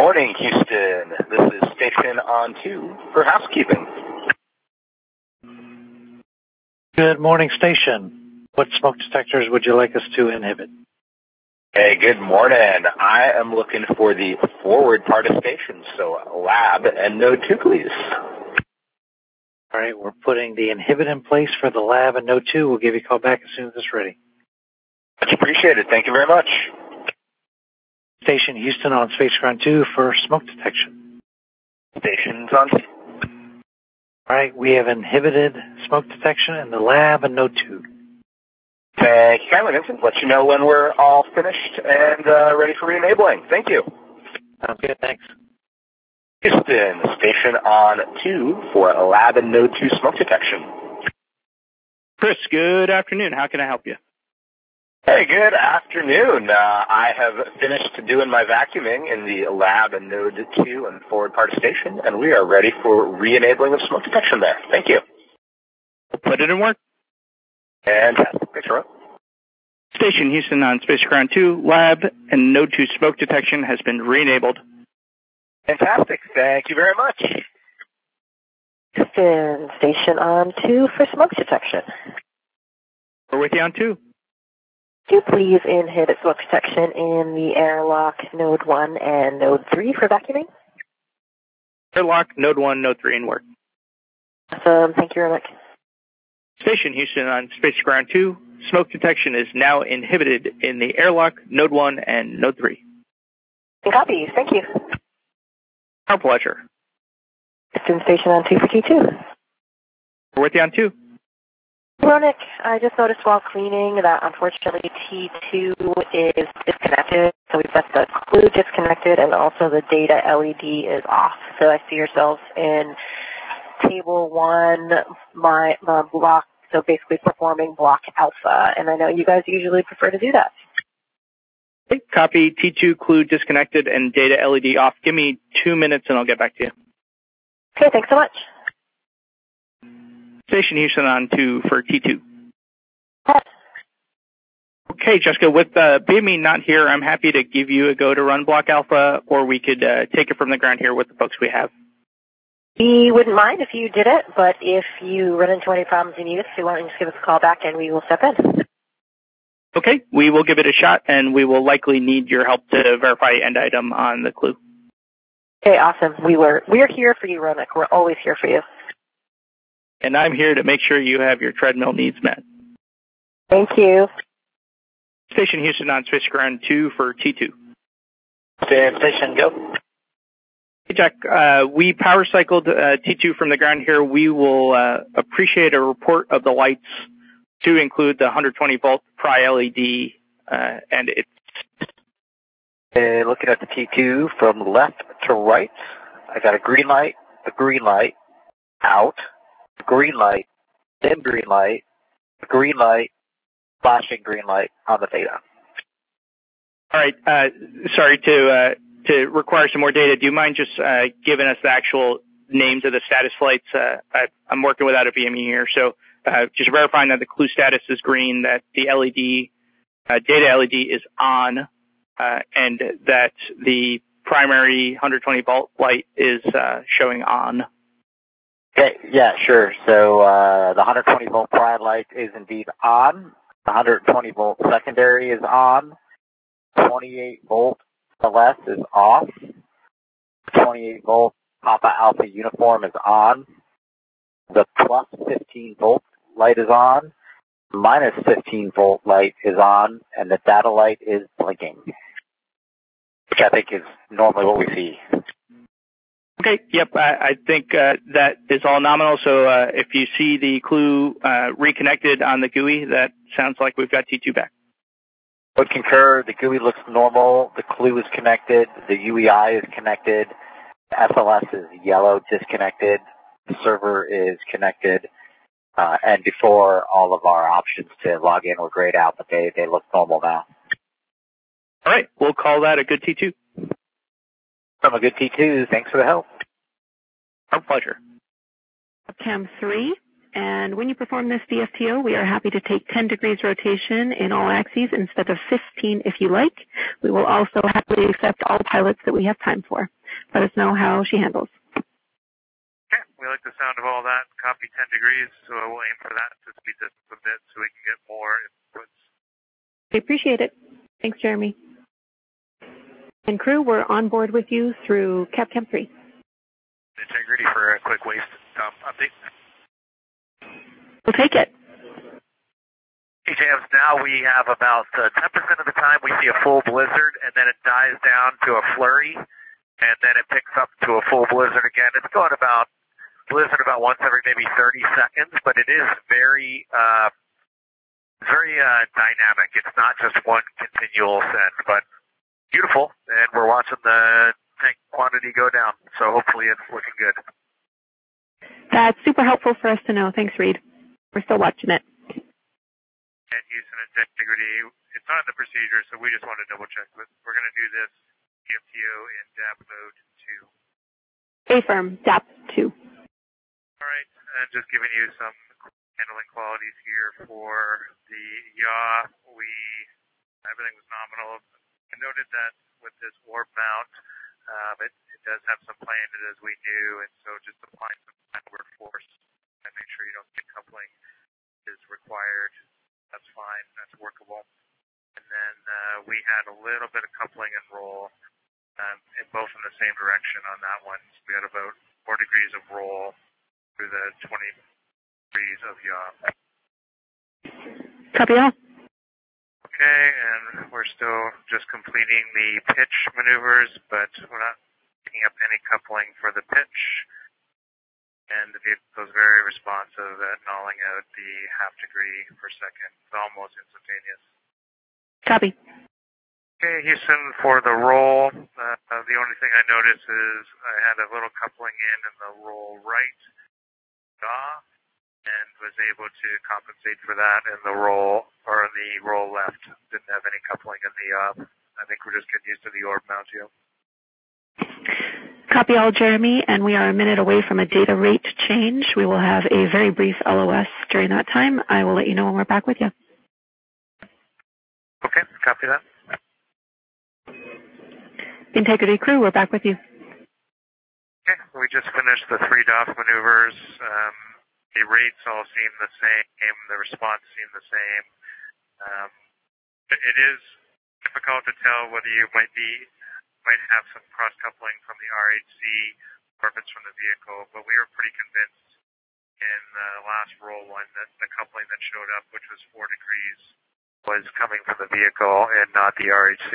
morning, Houston. This is Station on 2 for housekeeping. Good morning, Station. What smoke detectors would you like us to inhibit? Hey, good morning. I am looking for the forward part of station, so lab and node 2, please. All right, we're putting the inhibit in place for the lab and node 2. We'll give you a call back as soon as it's ready. Much appreciated. Thank you very much. Station Houston on Space Ground 2 for smoke detection. Station's on 2. All right, we have inhibited smoke detection in the lab and node 2. Thank you kindly, Vincent. Let you know when we're all finished and ready for re-enabling. Thank you. Sounds good, thanks. Houston, station on 2 for lab and node 2 smoke detection. Chris, good afternoon. How can I help you? Hey, good afternoon. I have finished doing my vacuuming in the lab and node 2 and forward part of station, and we are ready for re-enabling of smoke detection there. Thank you. We'll put it in work. Fantastic. Thanks, Rob. Station Houston on Space Ground 2, lab and node 2 smoke detection has been re-enabled. Fantastic. Thank you very much. Houston, station on 2 for smoke detection. We're with you on 2. Could you please inhibit smoke detection in the airlock node 1 and node 3 for vacuuming? Airlock, node 1, node 3 in work. Awesome. Thank you very much. Station Houston on Space Ground 2, smoke detection is now inhibited in the airlock, node 1, and node 3. Copy. Thank you. Our pleasure. Houston, station on 2 for T2. We're with you on 2. Ronick, I just noticed while cleaning that unfortunately T2 is disconnected. So we've got the clue disconnected and also the data LED is off. So I see yourselves in table 1, my block, so basically performing block alpha. And I know you guys usually prefer to do that. Okay, copy T2 clue disconnected and data LED off. Give me 2 minutes and I'll get back to you. Okay, thanks so much. Station Houston on 2 for T2. Okay, Jessica, with BME not here, I'm happy to give you a go to run block alpha, or we could take it from the ground here with the folks we have. We wouldn't mind if you did it, but if you run into any problems you need us to, why don't you just give us a call back and we will step in. Okay, we will give it a shot, and we will likely need your help to verify end item on the clue. Okay, awesome. We're here for you, Ronick. We're always here for you. And I'm here to make sure you have your treadmill needs met. Thank you. Station Houston on Space Ground 2 for T2. Station, go. Hey, Jack, we power cycled T2 from the ground here. We will appreciate a report of the lights to include the 120 volt Pry LED, and it's... Looking at the T2 from left to right, I got a green light, out, green light, then green light, flashing green light on the data. All right, sorry to require some more data. Do you mind just giving us the actual names of the status flights? I'm working without a VME here, so just verifying that the clue status is green, that the LED, data LED is on, and that the primary 120 volt light is showing on. Okay, yeah, sure. So the 120 volt prime light is indeed on. The 120 volt secondary is on. 28 volt LS is off. 28 volt Papa Alpha uniform is on. The plus 15 volt light is on. Minus 15 volt light is on, and the data light is blinking, which I think is normally what we see. Okay, yep, I think that is all nominal, so if you see the clue reconnected on the GUI, that sounds like we've got T2 back. Would concur, the GUI looks normal, the clue is connected, the UEI is connected, the SLS is yellow disconnected, the server is connected, and before all of our options to log in were grayed out, but they look normal now. All right, we'll call that a good T2. From a good T2, thanks for the help. Our pleasure. Cam 3, And when you perform this VFTO, we are happy to take 10 degrees rotation in all axes instead of 15 if you like. We will also happily accept all pilots that we have time for. Let us know how she handles. Okay, we like the sound of all that. Copy 10 degrees, so we'll aim for that to speed this up a bit so we can get more inputs. We appreciate it. Thanks, Jeremy. And crew, we're on board with you through CAPCAM 3. Integrity for a quick waste update. We'll take it. Hey, James, now we have about 10% of the time we see a full blizzard, and then it dies down to a flurry, and then it picks up to a full blizzard again. It's going about blizzard about once every maybe 30 seconds, but it is very dynamic. It's not just one continual send, but beautiful, and we're watching the tank quantity go down, so hopefully it's looking good. That's super helpful for us to know. Thanks, Reed. We're still watching it. And use and integrity, it's not in the procedure, so we just want to double check. But we're going to do this VFTO in DAP mode 2. Affirm, DAP 2. All right, and just giving you some handling qualities here for the yaw. Everything was nominal. I noted that with this warp mount, it does have some play in it as we knew, and so just applying some downward force and make sure you don't get coupling is required. That's fine. That's workable. And then we had a little bit of coupling and roll, in both in the same direction on that one. So we had about 4 degrees of roll through the 20 degrees of yaw. Copy all. Okay, and we're still just completing the pitch maneuvers, but we're not picking up any coupling for the pitch. And the vehicle is very responsive at nulling out the half degree per second. It's almost instantaneous. Copy. Okay, Houston, for the roll, the only thing I noticed is I had a little coupling in the roll right yaw, and was able to compensate for that in the roll, or in the roll left. Didn't have any coupling in the I think we're just getting used to the orb mount here. Copy all, Jeremy, and we are a minute away from a data rate change. We will have a very brief LOS during that time. I will let you know when we're back with you. Okay, copy that. Integrity crew, we're back with you. Okay, we just finished the 3 DOF maneuvers. The rates all seem the same. The response seemed the same. It is difficult to tell whether you might have some cross-coupling from the RHC or if it's from the vehicle, but we were pretty convinced in the last roll one that the coupling that showed up, which was 4 degrees, was coming from the vehicle and not the RHC.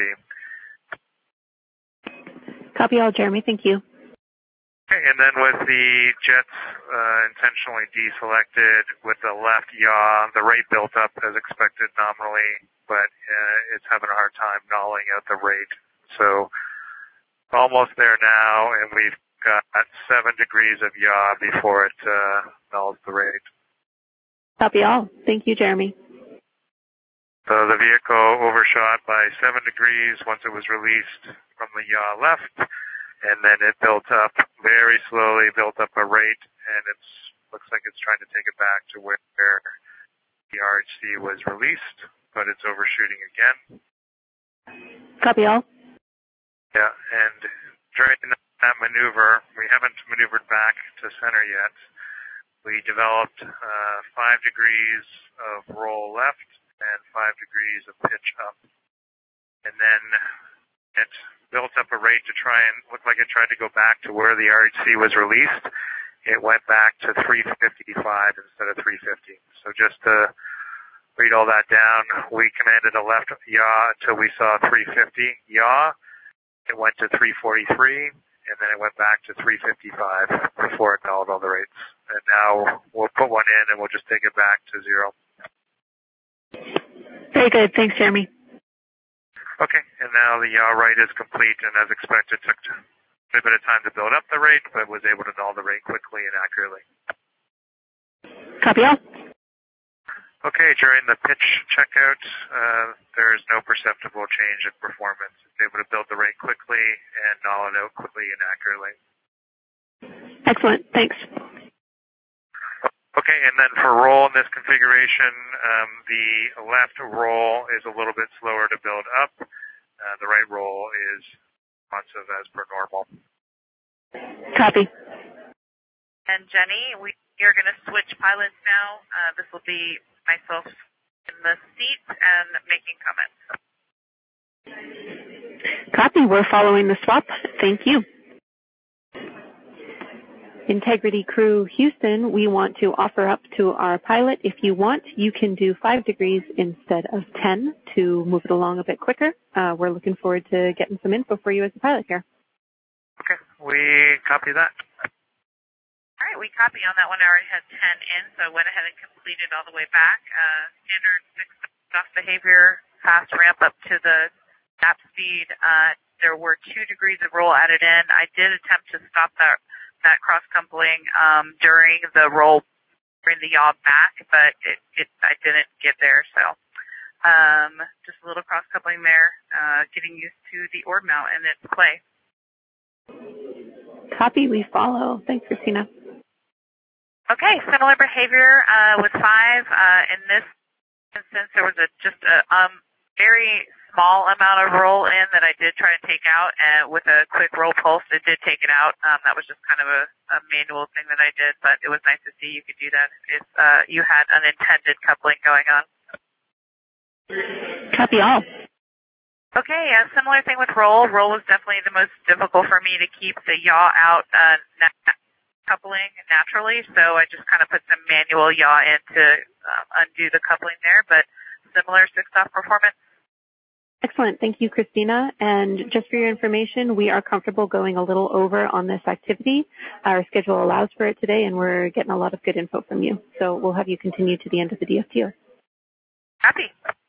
Copy all, Jeremy. Thank you. Okay, and then with the jets intentionally deselected with the left yaw, the rate built up as expected nominally, but it's having a hard time nulling out the rate. So almost there now, and we've got 7 degrees of yaw before it nulls the rate. Copy all. Thank you, Jeremy. So the vehicle overshot by 7 degrees once it was released from the yaw left, and then it built up very slowly, built up a rate, and it looks like it's trying to take it back to where the RHC was released, but it's overshooting again. Copy all. Yeah, and during that maneuver, we haven't maneuvered back to center yet. We developed 5 degrees of roll left and 5 degrees of pitch up. And then it built up a rate to try and look like it tried to go back to where the RHC was released. It went back to 355 instead of 350. So just to read all that down, we commanded a left yaw until we saw 350 yaw. It went to 343, and then it went back to 355 before it nulled all the rates. And now we'll put one in, and we'll just take it back to 0. Very good. Thanks, Jeremy. Okay, and now the yaw right is complete, and as expected, took a bit of time to build up the rate, but was able to null the rate quickly and accurately. Copy all. Okay, during the pitch checkout, there is no perceptible change in performance. It's able to build the rate quickly and null it out quickly and accurately. Excellent. Thanks. Okay, and then for roll in this configuration, the left roll is a little bit slower to build up. The right roll is responsive as per normal. Copy. And Jenny, we are going to switch pilots now. This will be myself in the seat and making comments. Copy. We're following the swap. Thank you. Integrity Crew Houston, we want to offer up to our pilot. If you want, you can do 5 degrees instead of 10 to move it along a bit quicker. We're looking forward to getting some info for you as a pilot here. Okay, we copy that. All right, we copy on that one. I already had 10 in, so I went ahead and completed all the way back. Standard 6-off behavior, fast ramp up to the gap speed. There were 2 degrees of roll added in. I did attempt to stop that cross-coupling during the roll, during the yaw back, but I didn't get there. So just a little cross-coupling there, getting used to the orb mount and its play. Copy, we follow. Thanks, Christina. Okay, similar behavior with 5. In this instance, there was just a very small amount of roll in that I did try to take out, and with a quick roll pulse, it did take it out. That was just kind of a manual thing that I did, but it was nice to see you could do that if you had unintended coupling going on. Copy all. Okay, a similar thing with roll. Roll was definitely the most difficult for me to keep the yaw out coupling naturally, so I just kind of put some manual yaw in to undo the coupling there, but similar 6-off performance. Excellent. Thank you, Christina. And just for your information, we are comfortable going a little over on this activity. Our schedule allows for it today, and we're getting a lot of good info from you. So we'll have you continue to the end of the DFTO. Happy.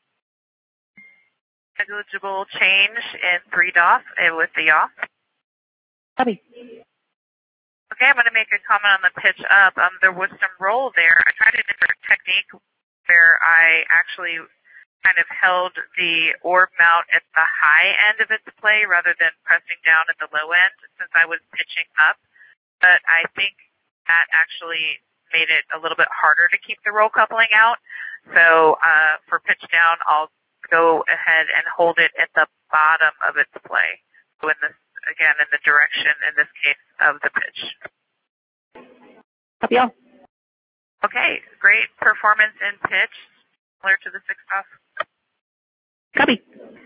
Negligible change in 3 DOF with the yaw. Copy. Okay, I'm going to make a comment on the pitch up. There was some roll there. I tried a different technique where I actually kind of held the orb mount at the high end of its play rather than pressing down at the low end since I was pitching up. But I think that actually made it a little bit harder to keep the roll coupling out. So for pitch down, I'll go ahead and hold it at the bottom of its play. So in this, again, in the direction, in this case, of the pitch. Copy all. Okay, great performance in pitch, similar to the 6-off. Copy.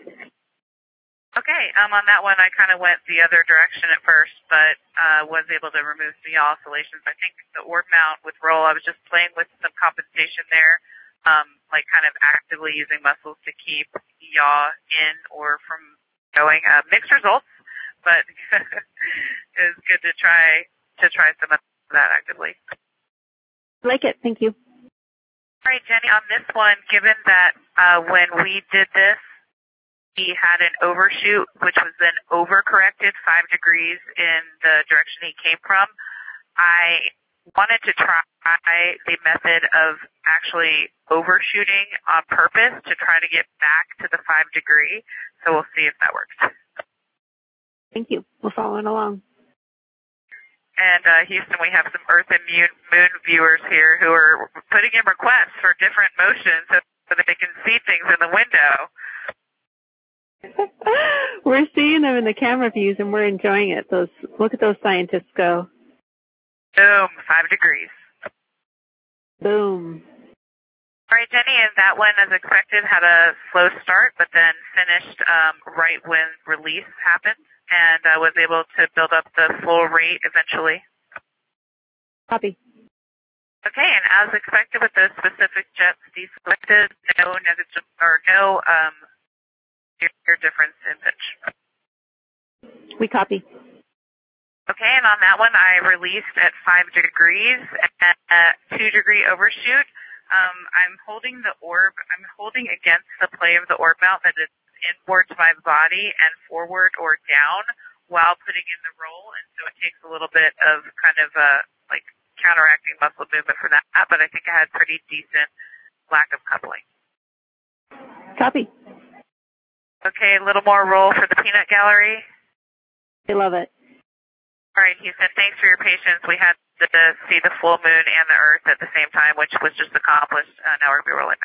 Okay, on that one, I kind of went the other direction at first, but was able to remove the yaw oscillations. I think the orb mount with roll, I was just playing with some compensation there, like kind of actively using muscles to keep yaw in or from going. Mixed results, but it was good to try some of that actively. Like it. Thank you. All right, Jenny, on this one, given that when we did this, he had an overshoot, which was then overcorrected 5 degrees in the direction he came from, I wanted to try the method of actually overshooting on purpose to try to get back to the 5 degree. So we'll see if that works. Thank you. We're following along. And Houston, we have some Earth and Moon viewers here who are putting in requests for different motions so that they can see things in the window. We're seeing them in the camera views, and we're enjoying it. Look at those scientists go. Boom, 5 degrees. Boom. All right, Jenny, and that one, as expected, had a slow start, but then finished right when release happened, and I was able to build up the full rate eventually. Copy. Okay, and as expected with those specific jets deselected, no negative or no difference in pitch. We copy. Okay, and on that one, I released at 5 degrees and a 2-degree overshoot. I'm holding the orb. I'm holding against the play of the orb mount that is inward to my body and forward or down while putting in the roll, and so it takes a little bit of kind of like counteracting muscle movement for that, but I think I had pretty decent lack of coupling. Copy. Okay, a little more roll for the peanut gallery. I love it. All right, Houston, thanks for your patience. We had to see the full moon and the Earth at the same time, which was just accomplished. Now we're going to be rolling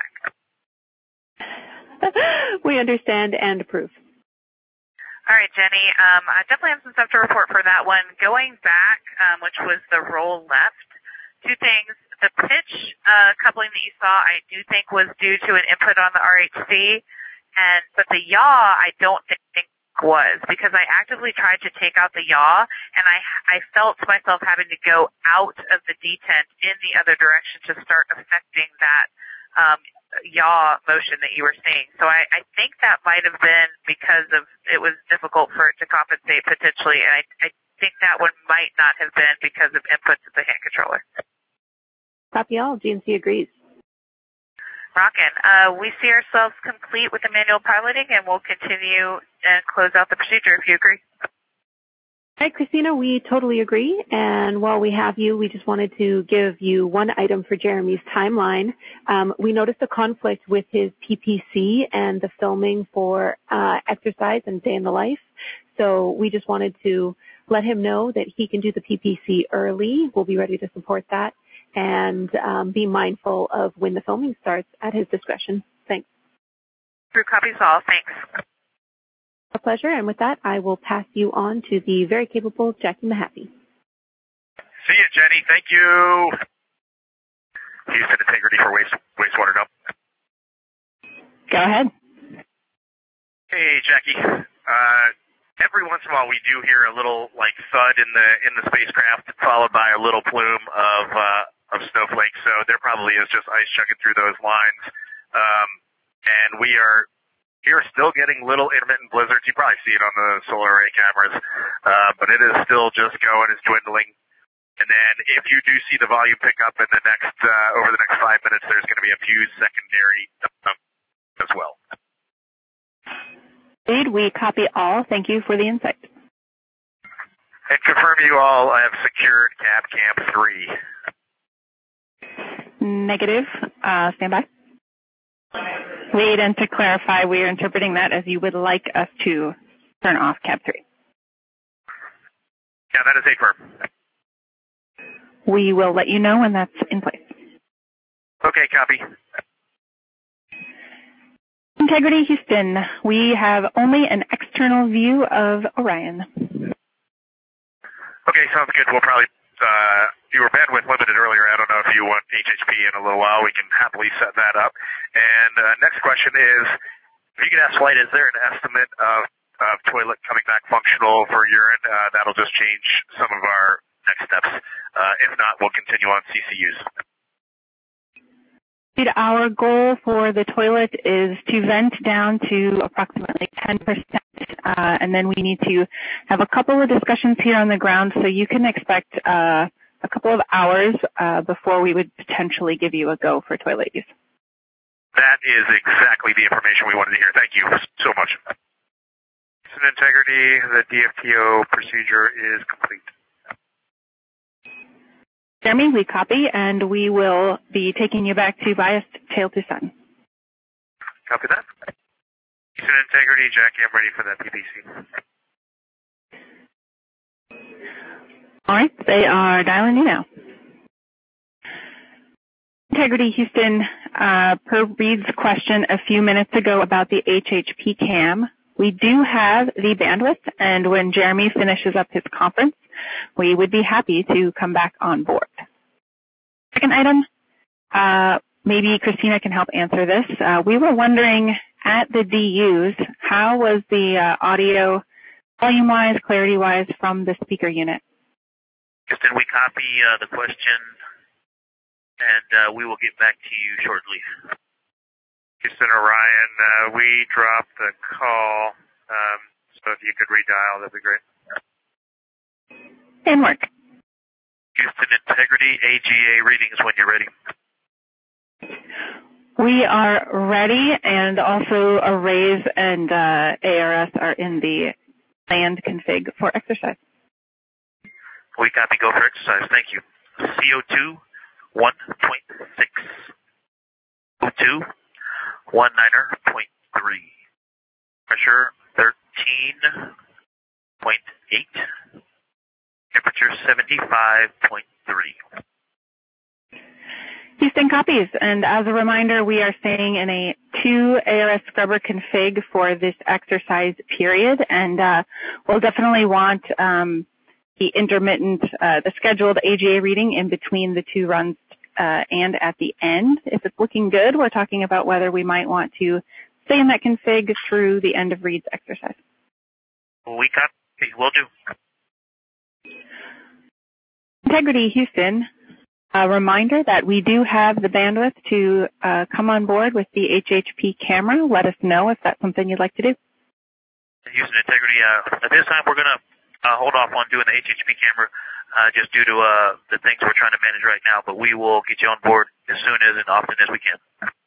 back. We understand and approve. All right, Jenny. I definitely have some stuff to report for that one. Going back, which was the roll left, two things. The pitch coupling that you saw, I do think was due to an input on the RHC, but the yaw, I don't think was, because I actively tried to take out the yaw, and I felt myself having to go out of the detent in the other direction to start affecting that yaw motion that you were seeing. So I think that might have been because of it was difficult for it to compensate potentially, and I think that one might not have been because of inputs of the hand controller. Copy all. GNC agrees. Rockin'. We see ourselves complete with the manual piloting, and we'll continue and close out the procedure if you agree. All right, Christina, we totally agree. And while we have you, we just wanted to give you one item for Jeremy's timeline. We noticed a conflict with his PPC and the filming for exercise and day in the life. So we just wanted to let him know that he can do the PPC early. We'll be ready to support that. And be mindful of when the filming starts at his discretion. Thanks. True copies all. Thanks. A pleasure. And with that, I will pass you on to the very capable Jackie Mahaffey. See you, Jenny. Thank you. Houston Integrity for wastewater dump. Go ahead. Hey, Jackie. Every once in a while, we do hear a little thud in the spacecraft, followed by a little plume of snowflakes. So there probably is just ice chugging through those lines. And you're still getting little intermittent blizzards. You probably see it on the solar array cameras, but it is still just going. It's dwindling. And then if you do see the volume pick up in the next over the next 5 minutes, there's going to be a few secondary as well. Indeed, we copy all. Thank you for the insight. And confirm you all have secured Cab Camp 3. Negative. Stand by. Read, and to clarify, we are interpreting that as you would like us to turn off Cab 3. Yeah, that is a firm. We will let you know when that's in place. Okay, copy. Integrity Houston, we have only an external view of Orion. Okay, sounds good. We'll probably, you were bandwidth limited earlier. I don't know if you want HHP in a little while. We can happily set that up. And next question is, if you could ask Flight, is there an estimate of toilet coming back functional for urine? That'll just change some of our next steps. If not, we'll continue on CCUs. Our goal for the toilet is to vent down to approximately 10%, and then we need to have a couple of discussions here on the ground, so you can expect a couple of hours before we would potentially give you a go for toilet use. That is exactly the information we wanted to hear. Thank you so much. Houston Integrity, the DFTO procedure is complete. Jeremy, we copy, and we will be taking you back to biased tail to sun. Copy that. Houston Integrity, Jackie, I'm ready for that PPC. All right, they are dialing you now. Integrity Houston, per Reed's question a few minutes ago about the HHP cam, we do have the bandwidth, and when Jeremy finishes up his conference, we would be happy to come back on board. Second item, maybe Christina can help answer this. We were wondering at the DUs, how was the audio volume-wise, clarity-wise from the speaker unit? Houston, we copy the question, and we will get back to you shortly. Houston, Orion, we dropped the call, so if you could redial, that'd be great. And work. Houston Integrity, AGA readings when you're ready. We are ready, and also arrays and ARS are in the planned config for exercise. We copy, go for exercise. Thank you. CO2 1.6. O2 19.3. Pressure 13.8. Temperature 75.2. Houston copies, and as a reminder, we are staying in a 2 ARS scrubber config for this exercise period, and we'll definitely want the intermittent, the scheduled AGA reading in between the 2 runs and at the end. If it's looking good, we're talking about whether we might want to stay in that config through the end of reads exercise. We copy. Will do. Integrity Houston. A reminder that we do have the bandwidth to come on board with the HHP camera. Let us know if that's something you'd like to do. Houston Integrity, at this time we're going to hold off on doing the HHP camera just due to the things we're trying to manage right now, but we will get you on board as soon as and often as we can.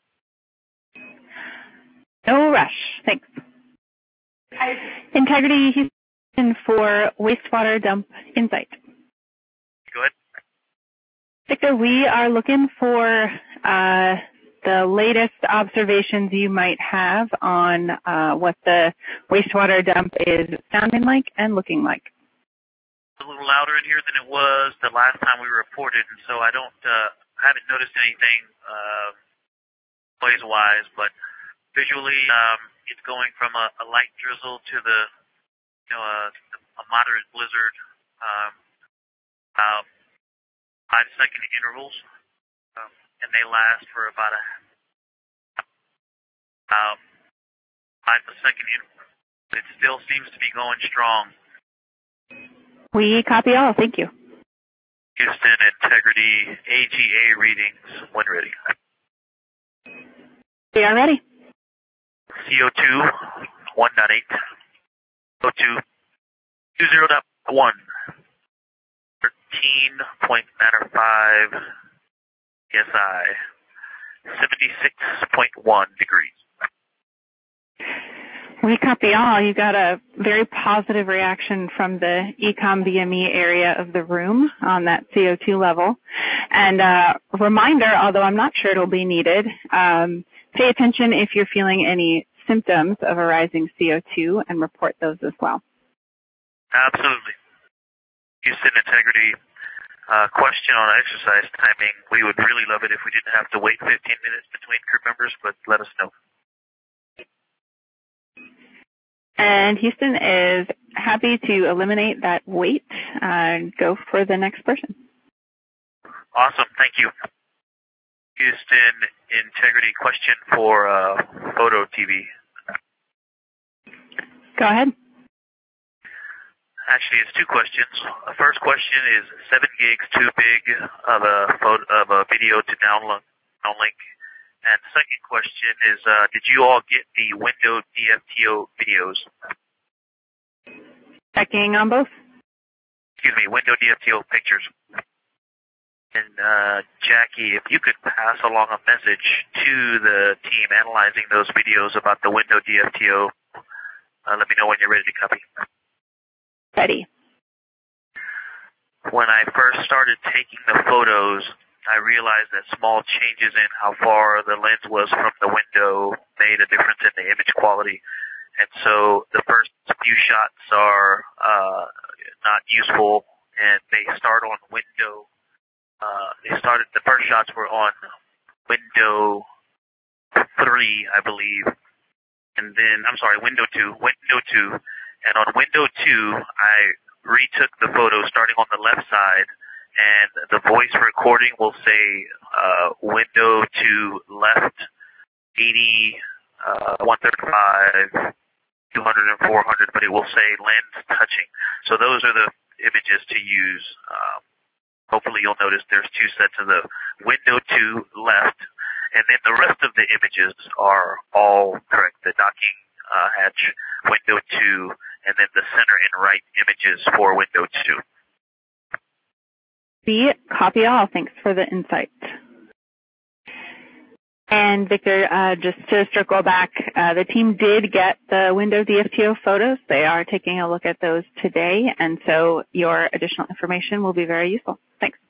No rush. Thanks. Integrity Houston for wastewater dump insight. Go ahead. Victor, we are looking for the latest observations you might have on what the wastewater dump is sounding like and looking like. A little louder in here than it was the last time we reported, and so I haven't noticed anything noise-wise, but visually it's going from a light drizzle to a moderate blizzard. 5-second intervals, and they last for about 5-second interval. It still seems to be going strong. We copy all. Thank you. Houston Integrity AGA readings when ready. We are ready. CO2 1.8, CO2 20.1. 13.95 PSI, 76.1 degrees. We copy all. You got a very positive reaction from the ECOM BME area of the room on that CO2 level. And reminder, although I'm not sure it'll be needed, pay attention if you're feeling any symptoms of a rising CO2 and report those as well. Absolutely. Houston Integrity, question on exercise timing. We would really love it if we didn't have to wait 15 minutes between crew members, but let us know. And Houston is happy to eliminate that wait and go for the next person. Awesome. Thank you. Houston Integrity, question for Photo TV. Go ahead. Actually, it's 2 questions. The first question is 7 gigs too big of a video to downlink. And the second question is, did you all get the window DFTO videos? Checking on both. Excuse me, window DFTO pictures. And Jackie, if you could pass along a message to the team analyzing those videos about the window DFTO, let me know when you're ready to copy. Ready. When I first started taking the photos, I realized that small changes in how far the lens was from the window made a difference in the image quality. And so the first few shots are not useful, and they start on window. The first shots were on window 3, I believe. And then, window 2. And on window 2, I retook the photo starting on the left side, and the voice recording will say window 2 left 80, 135, 200, and 400, but it will say lens touching. So those are the images to use. Hopefully you'll notice there's 2 sets of the window 2 left, and then the rest of the images are all correct. The docking hatch, window 2, and then the center and right images for window 2. We copy all. Thanks for the insight. And Victor, just to circle back, the team did get the window DFTO photos. They are taking a look at those today, and so your additional information will be very useful. Thanks.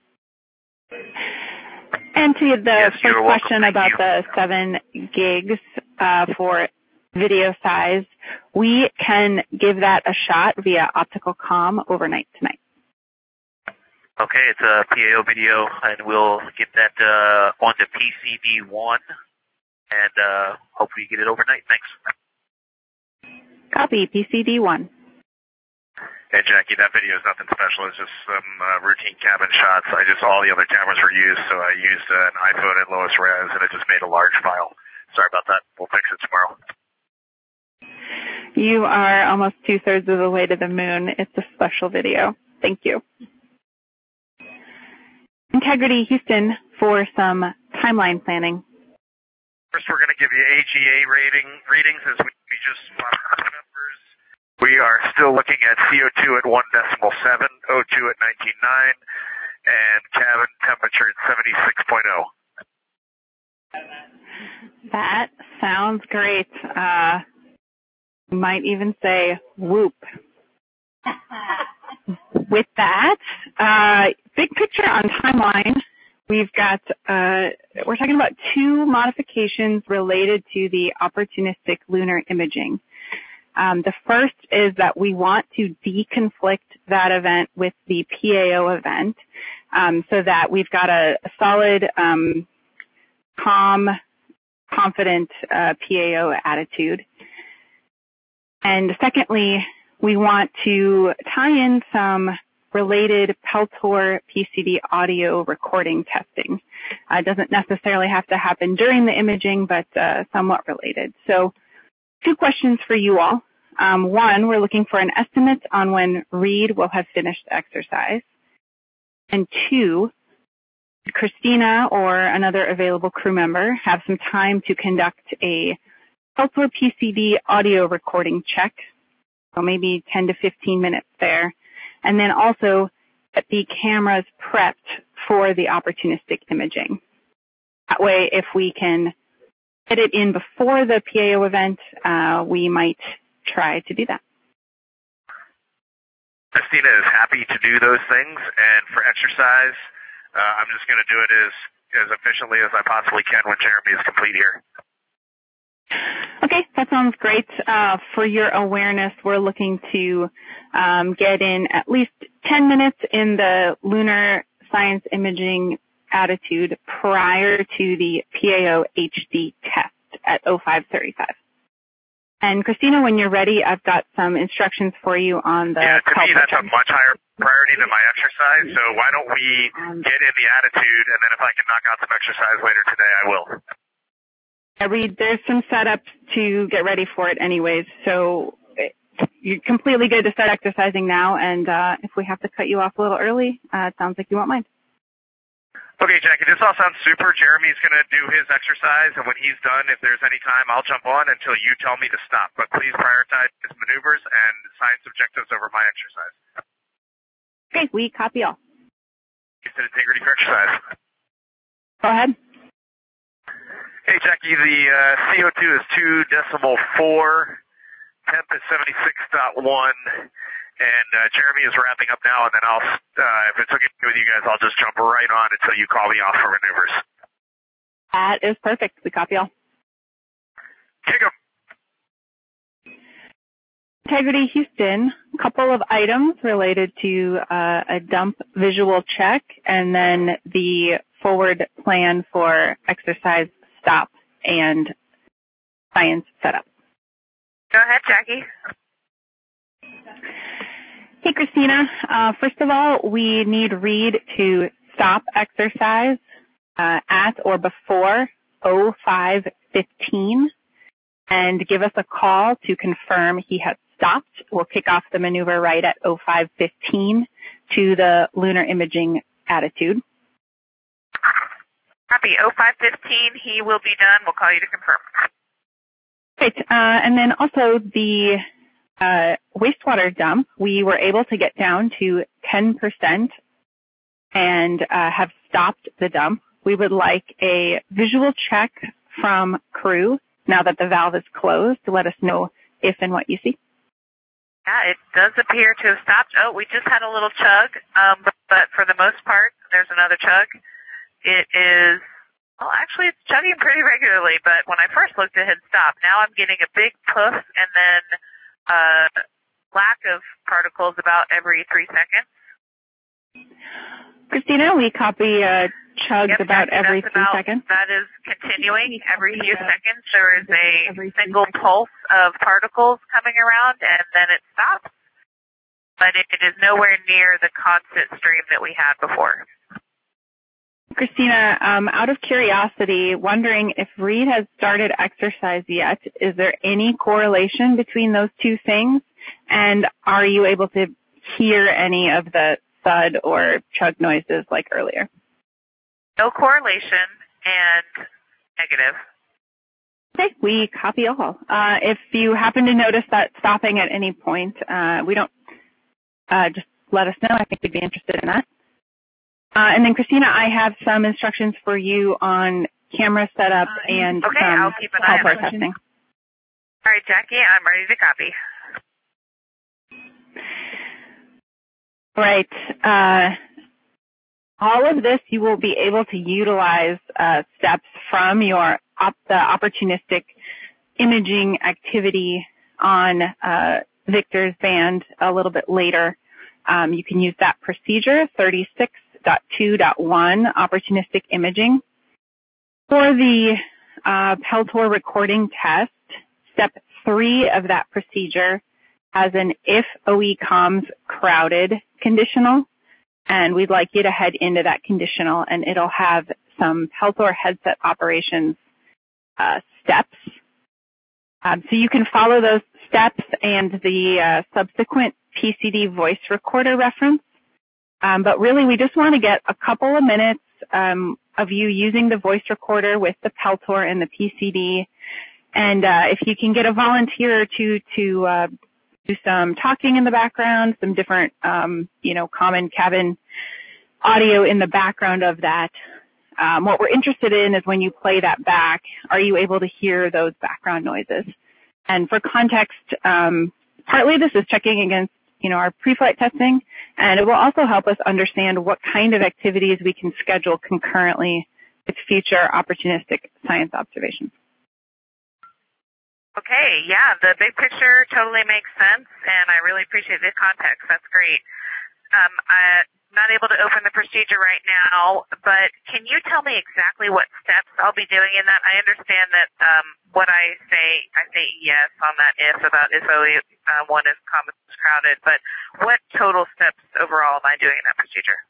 And to the first question about the 7 gigs for video size, we can give that a shot via optical comm overnight tonight. Okay, it's a PAO video, and we'll get that on the PCD1, and hopefully you get it overnight. Thanks. Copy, PCD1. Hey, Jackie, that video is nothing special. It's just some routine cabin shots. All the other cameras were used, so I used an iPhone at lowest res, and it just made a large file. Sorry about that. We'll fix it tomorrow. You are almost 2/3 of the way to the moon. It's a special video. Thank you. Integrity Houston for some timeline planning. First, we're going to give you AGA readings as we just spot the numbers. We are still looking at CO2 at 1.7, O2 at 19.9, and cabin temperature at 76.0. That sounds great. Might even say whoop. With that, big picture on timeline, we've got, we're talking about 2 modifications related to the opportunistic lunar imaging. The first is that we want to deconflict that event with the PAO event, so that we've got a solid, calm, confident PAO attitude. And secondly, we want to tie in some related Peltor PCD audio recording testing. It doesn't necessarily have to happen during the imaging, but somewhat related. So 2 questions for you all. 1, we're looking for an estimate on when Reed will have finished the exercise. And 2, Christina or another available crew member have some time to conduct a Peltor PCD audio recording check, so maybe 10 to 15 minutes there, and then also get the cameras prepped for the opportunistic imaging. That way, if we can get it in before the PAO event, we might try to do that. Christina is happy to do those things, and for exercise, I'm just going to do it as efficiently as I possibly can when Jeremy is complete here. Okay, that sounds great. For your awareness, we're looking to get in at least 10 minutes in the lunar science imaging attitude prior to the PAO HD test at 05:35. And Christina, when you're ready, I've got some instructions for you on the Yeah, to me, that's check. a much higher priority than my exercise, so why don't we get in the attitude, and then if I can knock out some exercise later today, I will. Reed, there's some setups to get ready for it anyways, so you're completely good to start exercising now, and if we have to cut you off a little early, it sounds like you won't mind. Okay, Jackie, this all sounds super. Jeremy's going to do his exercise, and when he's done, if there's any time, I'll jump on until you tell me to stop. But please prioritize his maneuvers and science objectives over my exercise. Okay, we copy all. Houston Integrity for exercise. Go ahead. Hey, Jackie, the CO2 is 2.4, temp is 76.1, and Jeremy is wrapping up now, and then I'll, if it's okay with you guys, I'll just jump right on until you call me off for maneuvers. That is perfect. We copy all. Kick 'em. Integrity Houston, a couple of items related to a dump visual check, and then the forward plan for exercise stop and science setup. Go ahead, Jackie. Hey, Christina. First of all, we need Reed to stop exercise at or before 05:15 and give us a call to confirm he has stopped. We'll kick off the maneuver right at 05:15 to the lunar imaging attitude. Copy. 05:15, he will be done. We'll call you to confirm. Great. And then also the wastewater dump, we were able to get down to 10% and have stopped the dump. We would like a visual check from crew now that the valve is closed to let us know if and what you see. Yeah, it does appear to have stopped. Oh, we just had a little chug, but for the most part, there's another chug. It is, well, actually, it's chugging pretty regularly, but when I first looked, it had stopped. Now I'm getting a big puff and then lack of particles about every 3 seconds. Christina, we copy chugs Yep, about Jackie, every that's 3 about, seconds. That is continuing. Every few seconds there is a single pulse of particles coming around, and then it stops. But it is nowhere near the constant stream that we had before. Christina, out of curiosity, wondering if Reed has started exercise yet. Is there any correlation between those two things? And are you able to hear any of the thud or chug noises like earlier? No correlation and negative. Okay, we copy all. If you happen to notice that stopping at any point, we don't, just let us know. I think we'd be interested in that. And then, Christina, I have some instructions for you on camera setup and okay, I'll keep an eye on testing. All right, Jackie, I'm ready to copy. Right. All of this you will be able to utilize steps from your the opportunistic imaging activity on Victor's band a little bit later. You can use that procedure, 36.2.1, opportunistic imaging. For the Peltor recording test, step 3 of that procedure has an if OE comms crowded conditional, and we'd like you to head into that conditional, and it'll have some Peltor headset operations steps. So you can follow those steps and the subsequent PCD voice recorder reference. But really, we just want to get a couple of minutes of you using the voice recorder with the Peltor and the PCD. And if you can get a volunteer or two to do some talking in the background, some different, common cabin audio in the background of that. What we're interested in is when you play that back, are you able to hear those background noises? And for context, partly this is checking against, our pre-flight testing, and it will also help us understand what kind of activities we can schedule concurrently with future opportunistic science observations. Okay, yeah, the big picture totally makes sense, and I really appreciate the context. That's great. I'm not able to open the procedure right now, but can you tell me exactly what steps I'll be doing in that? I understand that what I say yes on that if about if OE1 is crowded, but what total steps overall am I doing in that procedure?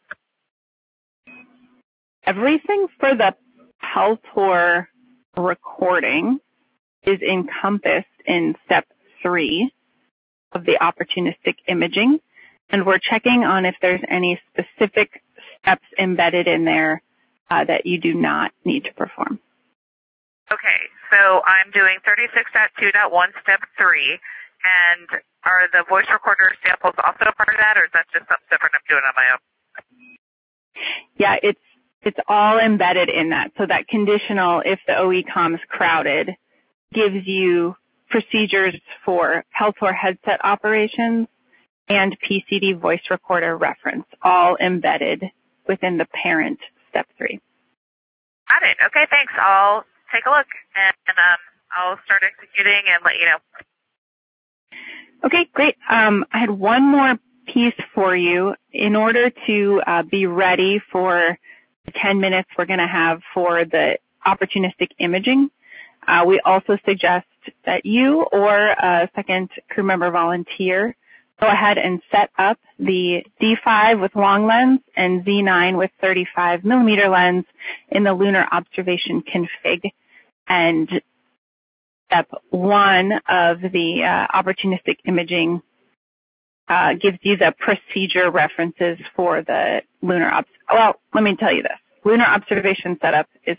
Everything for the Peltor recording is encompassed in step 3 of the opportunistic imaging, and we're checking on if there's any specific steps embedded in there that you do not need to perform. Okay, so I'm doing 36.2.1 step 3, and are the voice recorder samples also a part of that, or is that just something different I'm doing on my own? Yeah, it's all embedded in that. So that conditional, if the OE comms crowded, gives you procedures for Peltor headset operations and PCD voice recorder reference, all embedded within the parent step 3. Got it. Okay, thanks. I'll take a look, and I'll start executing and let you know. Okay, great. I had one more piece for you. In order to be ready for the 10 minutes we're going to have for the opportunistic imaging, we also suggest that you or a second crew member volunteer go ahead and set up the D5 with long lens and Z9 with 35 millimeter lens in the lunar observation config. And step 1 of the opportunistic imaging gives you the procedure references for the lunar well, let me tell you this. Lunar observation setup is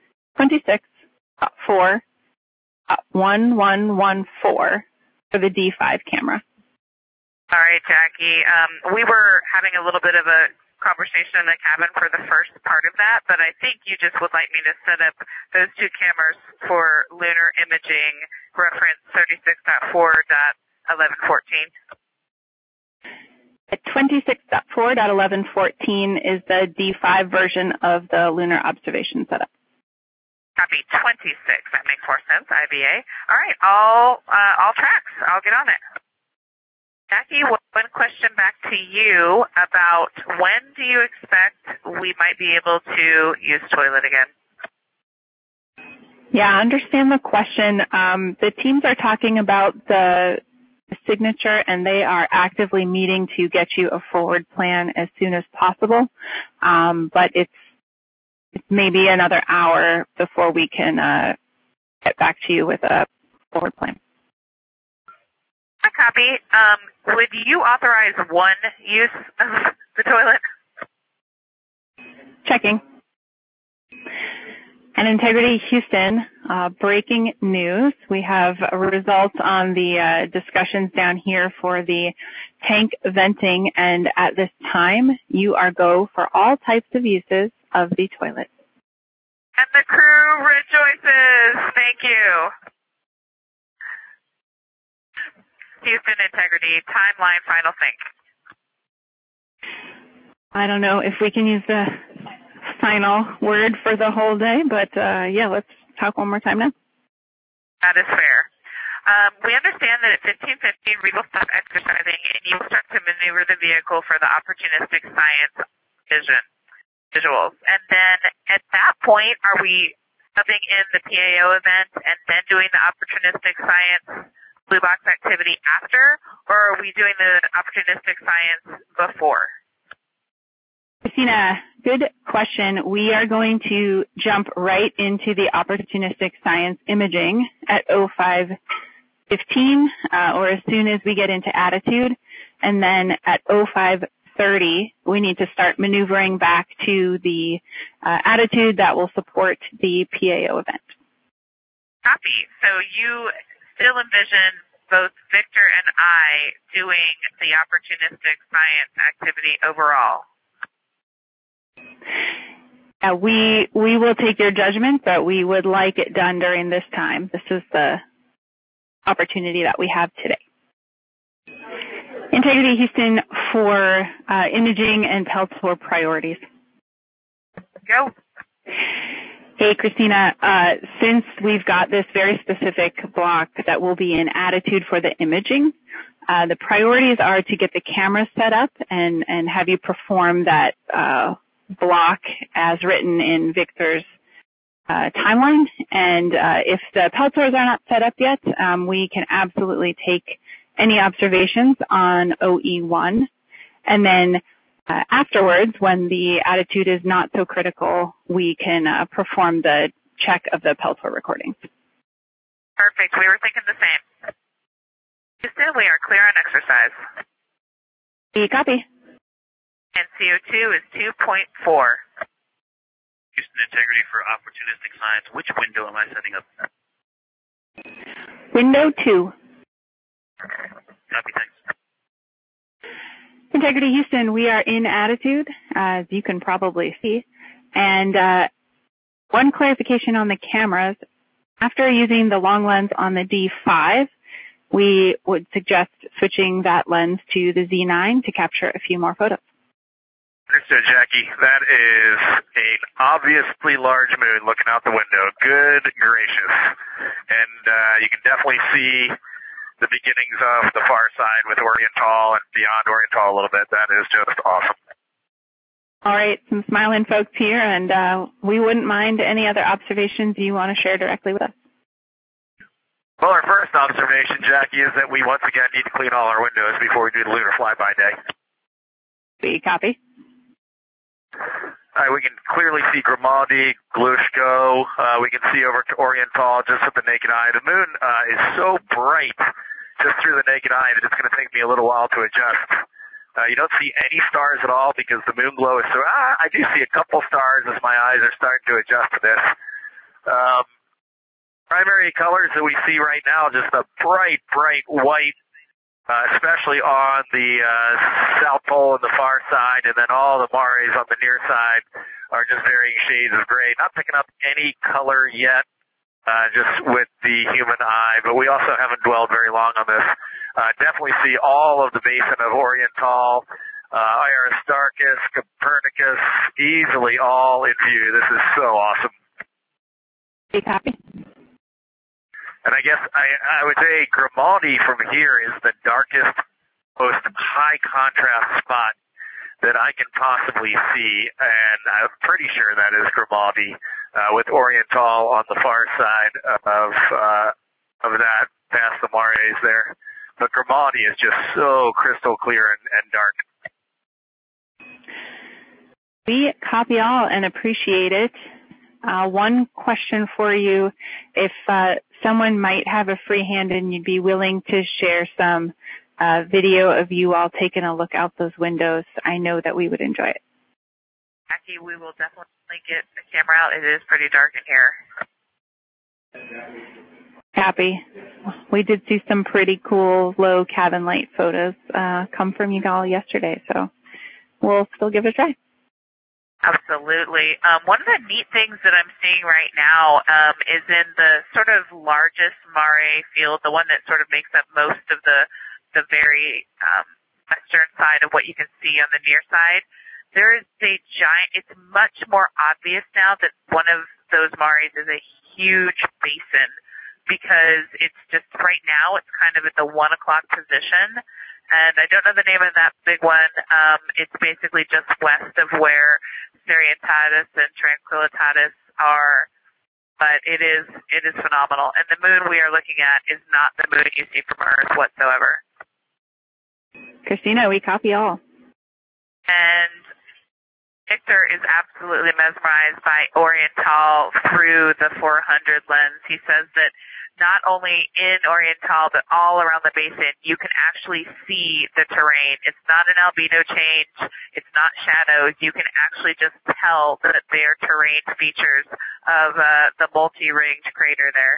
26.4.1114 for the D5 camera. All right, Jackie. We were having a little bit of a conversation in the cabin for the first part of that, but I think you just would like me to set up those two cameras for lunar imaging reference 36.4.1114. At 26.4.1114 is the D5 version of the lunar observation setup. Copy 26. That makes more sense. IBA. All right. All tracks. I'll get on it. Jackie, one question back to you about when do you expect we might be able to use toilet again? Yeah, I understand the question. The teams are talking about the signature, and they are actively meeting to get you a forward plan as soon as possible. But it's maybe another hour before we can get back to you with a forward plan. I copy. Would you authorize one use of the toilet? Checking. And Integrity Houston, breaking news. We have results on the discussions down here for the tank venting, and at this time, you are go for all types of uses of the toilet. And the crew rejoices. Thank you. Houston Integrity, timeline, final thing. I don't know if we can use the final word for the whole day, but yeah, let's talk one more time now. That is fair. We understand that at 15:15 we will stop exercising and you will start to maneuver the vehicle for the opportunistic science visuals. And then at that point, are we subbing in the PAO event and then doing the opportunistic science blue box activity after, or are we doing the opportunistic science before? Christina, good question. We are going to jump right into the opportunistic science imaging at 05:15, or as soon as we get into attitude. And then at 05:30, we need to start maneuvering back to the attitude that will support the PAO event. Copy. So you still envision both Victor and I doing the opportunistic science activity overall? We will take your judgment, but we would like it done during this time. This is the opportunity that we have today. Integrity Houston for imaging and Peltor priorities. Go. Hey, Christina, since we've got this very specific block that will be in attitude for the imaging, the priorities are to get the cameras set up and have you perform that block as written in Victor's timeline. And if the Peltors are not set up yet, we can absolutely take any observations on OE1. And then afterwards, when the attitude is not so critical, we can perform the check of the Peltor recordings. Perfect. We were thinking the same. Houston, we are clear on exercise. Copy. And CO2 is 2.4. Houston Integrity for opportunistic science. Which window am I setting up? Window 2. Copy, thanks. Integrity Houston, we are in attitude, as you can probably see. And one clarification on the cameras. After using the long lens on the D5, we would suggest switching that lens to the Z9 to capture a few more photos. Understood, Jackie. That is an obviously large moon looking out the window. Good gracious. And you can definitely see the beginnings of the far side with Oriental and beyond Oriental a little bit. That is just awesome. All right, some smiling folks here, and we wouldn't mind any other observations you want to share directly with us. Well, our first observation, Jackie, is that we once again need to clean all our windows before we do the lunar flyby day. We copy. All right, we can clearly see Grimaldi, Glushko. We can see over to Oriental just with the naked eye. The moon is so bright just through the naked eye that it's going to take me a little while to adjust. You don't see any stars at all because the moon glow is so... I do see a couple stars as my eyes are starting to adjust to this. Primary colors that we see right now, just a bright, bright white, especially on the south pole and the far side, and then all the mares on the near side are just varying shades of gray. Not picking up any color yet, just with the human eye, but we also haven't dwelled very long on this. Definitely see all of the basin of Oriental, Aristarchus, Copernicus, easily all in view. This is so awesome. Be happy. And I guess I would say Grimaldi from here is the darkest most high contrast spot that I can possibly see, and I'm pretty sure that is Grimaldi, with Oriental on the far side of that, past the Mares there. But Grimaldi is just so crystal clear and dark. We copy all and appreciate it. One question for you. If someone might have a free hand and you'd be willing to share some video of you all taking a look out those windows, I know that we would enjoy it. Jackie, we will definitely get the camera out. It is pretty dark in here. Happy. We did see some pretty cool low cabin light photos come from you all yesterday, so we'll still give it a try. Absolutely. One of the neat things that I'm seeing right now is in the sort of largest Mare field, the one that sort of makes up most of the very western side of what you can see on the near side. There is a giant, it's much more obvious now that one of those Mares is a huge basin, because it's just right now it's kind of at the 1 o'clock position. And I don't know the name of that big one. It's basically just west of where Serientatis and Tranquillitatis are, but it is phenomenal. And the moon we are looking at is not the moon you see from Earth whatsoever. Christina, we copy all. And Victor is absolutely mesmerized by Oriental through the 400 lens. He says that not only in Oriental, but all around the basin, you can actually see the terrain. It's not an albedo change. It's not shadows. You can actually just tell that they are terrain features of the multi-ringed crater there.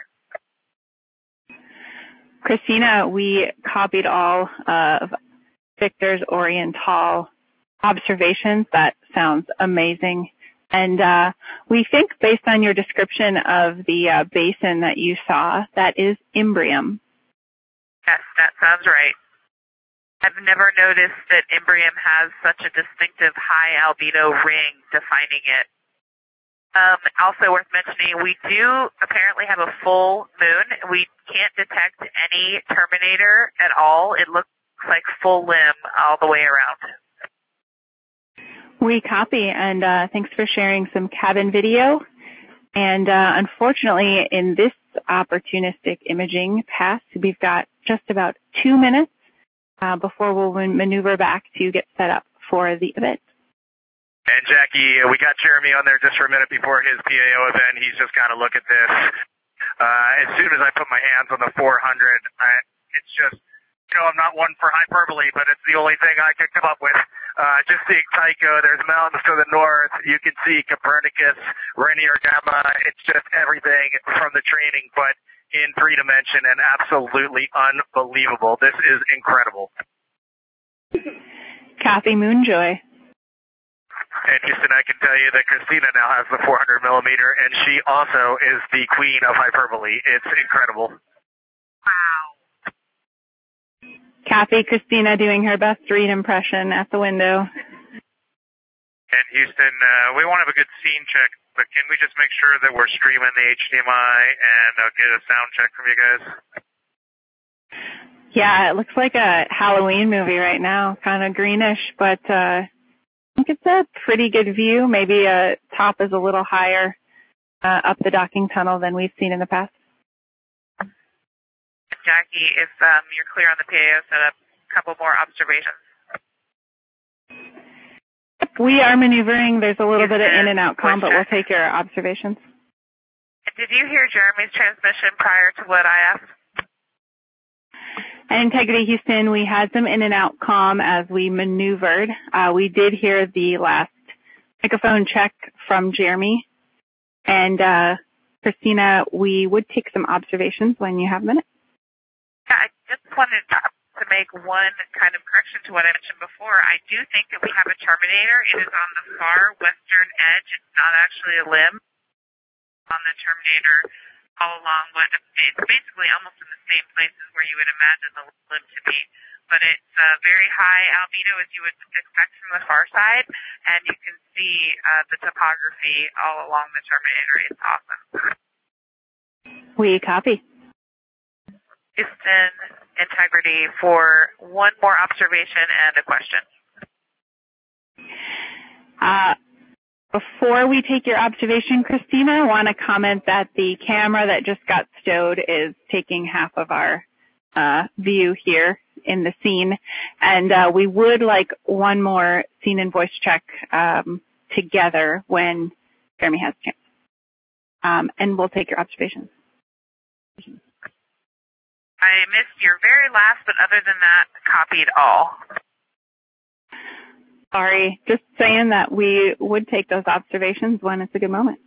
Christina, we copied all of Victor's Oriental observations. That sounds amazing. And we think, based on your description of the basin that you saw, that is Imbrium. Yes, that sounds right. I've never noticed that Imbrium has such a distinctive high albedo ring defining it. Also worth mentioning, we do apparently have a full moon. We can't detect any terminator at all. It looks like full limb all the way around. We copy, and thanks for sharing some cabin video. And unfortunately, in this opportunistic imaging pass, we've got just about 2 minutes before we'll maneuver back to get set up for the event. And Jackie, we got Jeremy on there just for a minute before his PAO event. He's just got to look at this. As soon as I put my hands on the 400, it's just, I'm not one for hyperbole, but it's the only thing I could come up with. Just seeing Tycho, there's mountains to the north. You can see Copernicus, Rainier Gamma. It's just everything from the training, but in 3 dimension, and absolutely unbelievable. This is incredible. Copy, Moonjoy. And Houston, I can tell you that Christina now has the 400 millimeter, and she also is the queen of hyperbole. It's incredible. Wow. Copy, Christina doing her best read impression at the window. And Houston, we won't have a good scene check, but can we just make sure that we're streaming the HDMI and get a sound check from you guys? Yeah, it looks like a Halloween movie right now, kind of greenish, but I think it's a pretty good view. Maybe top is a little higher up the docking tunnel than we've seen in the past. Jackie, if you're clear on the PAO setup, a couple more observations. We are maneuvering. There's a little bit of in and out comm, but we'll take your observations. Did you hear Jeremy's transmission prior to what I asked? At Integrity Houston, we had some in and out comm as we maneuvered. We did hear the last microphone check from Jeremy. And Christina, we would take some observations when you have a minute. Yeah, I just wanted to make one kind of correction to what I mentioned before. I do think that we have a terminator. It is on the far western edge. It's not actually a limb on the terminator all along. It's basically almost in the same places where you would imagine the limb to be. But it's very high albedo, as you would expect from the far side, and you can see the topography all along the terminator. It's awesome. We copy. Houston, Integrity for one more observation and a question. Before we take your observation, Christina, I want to comment that the camera that just got stowed is taking half of our view here in the scene. And we would like one more scene and voice check together when Jeremy has a chance. And we'll take your observations. I missed your very last, but other than that, copied all. Sorry, just saying that we would take those observations when it's a good moment.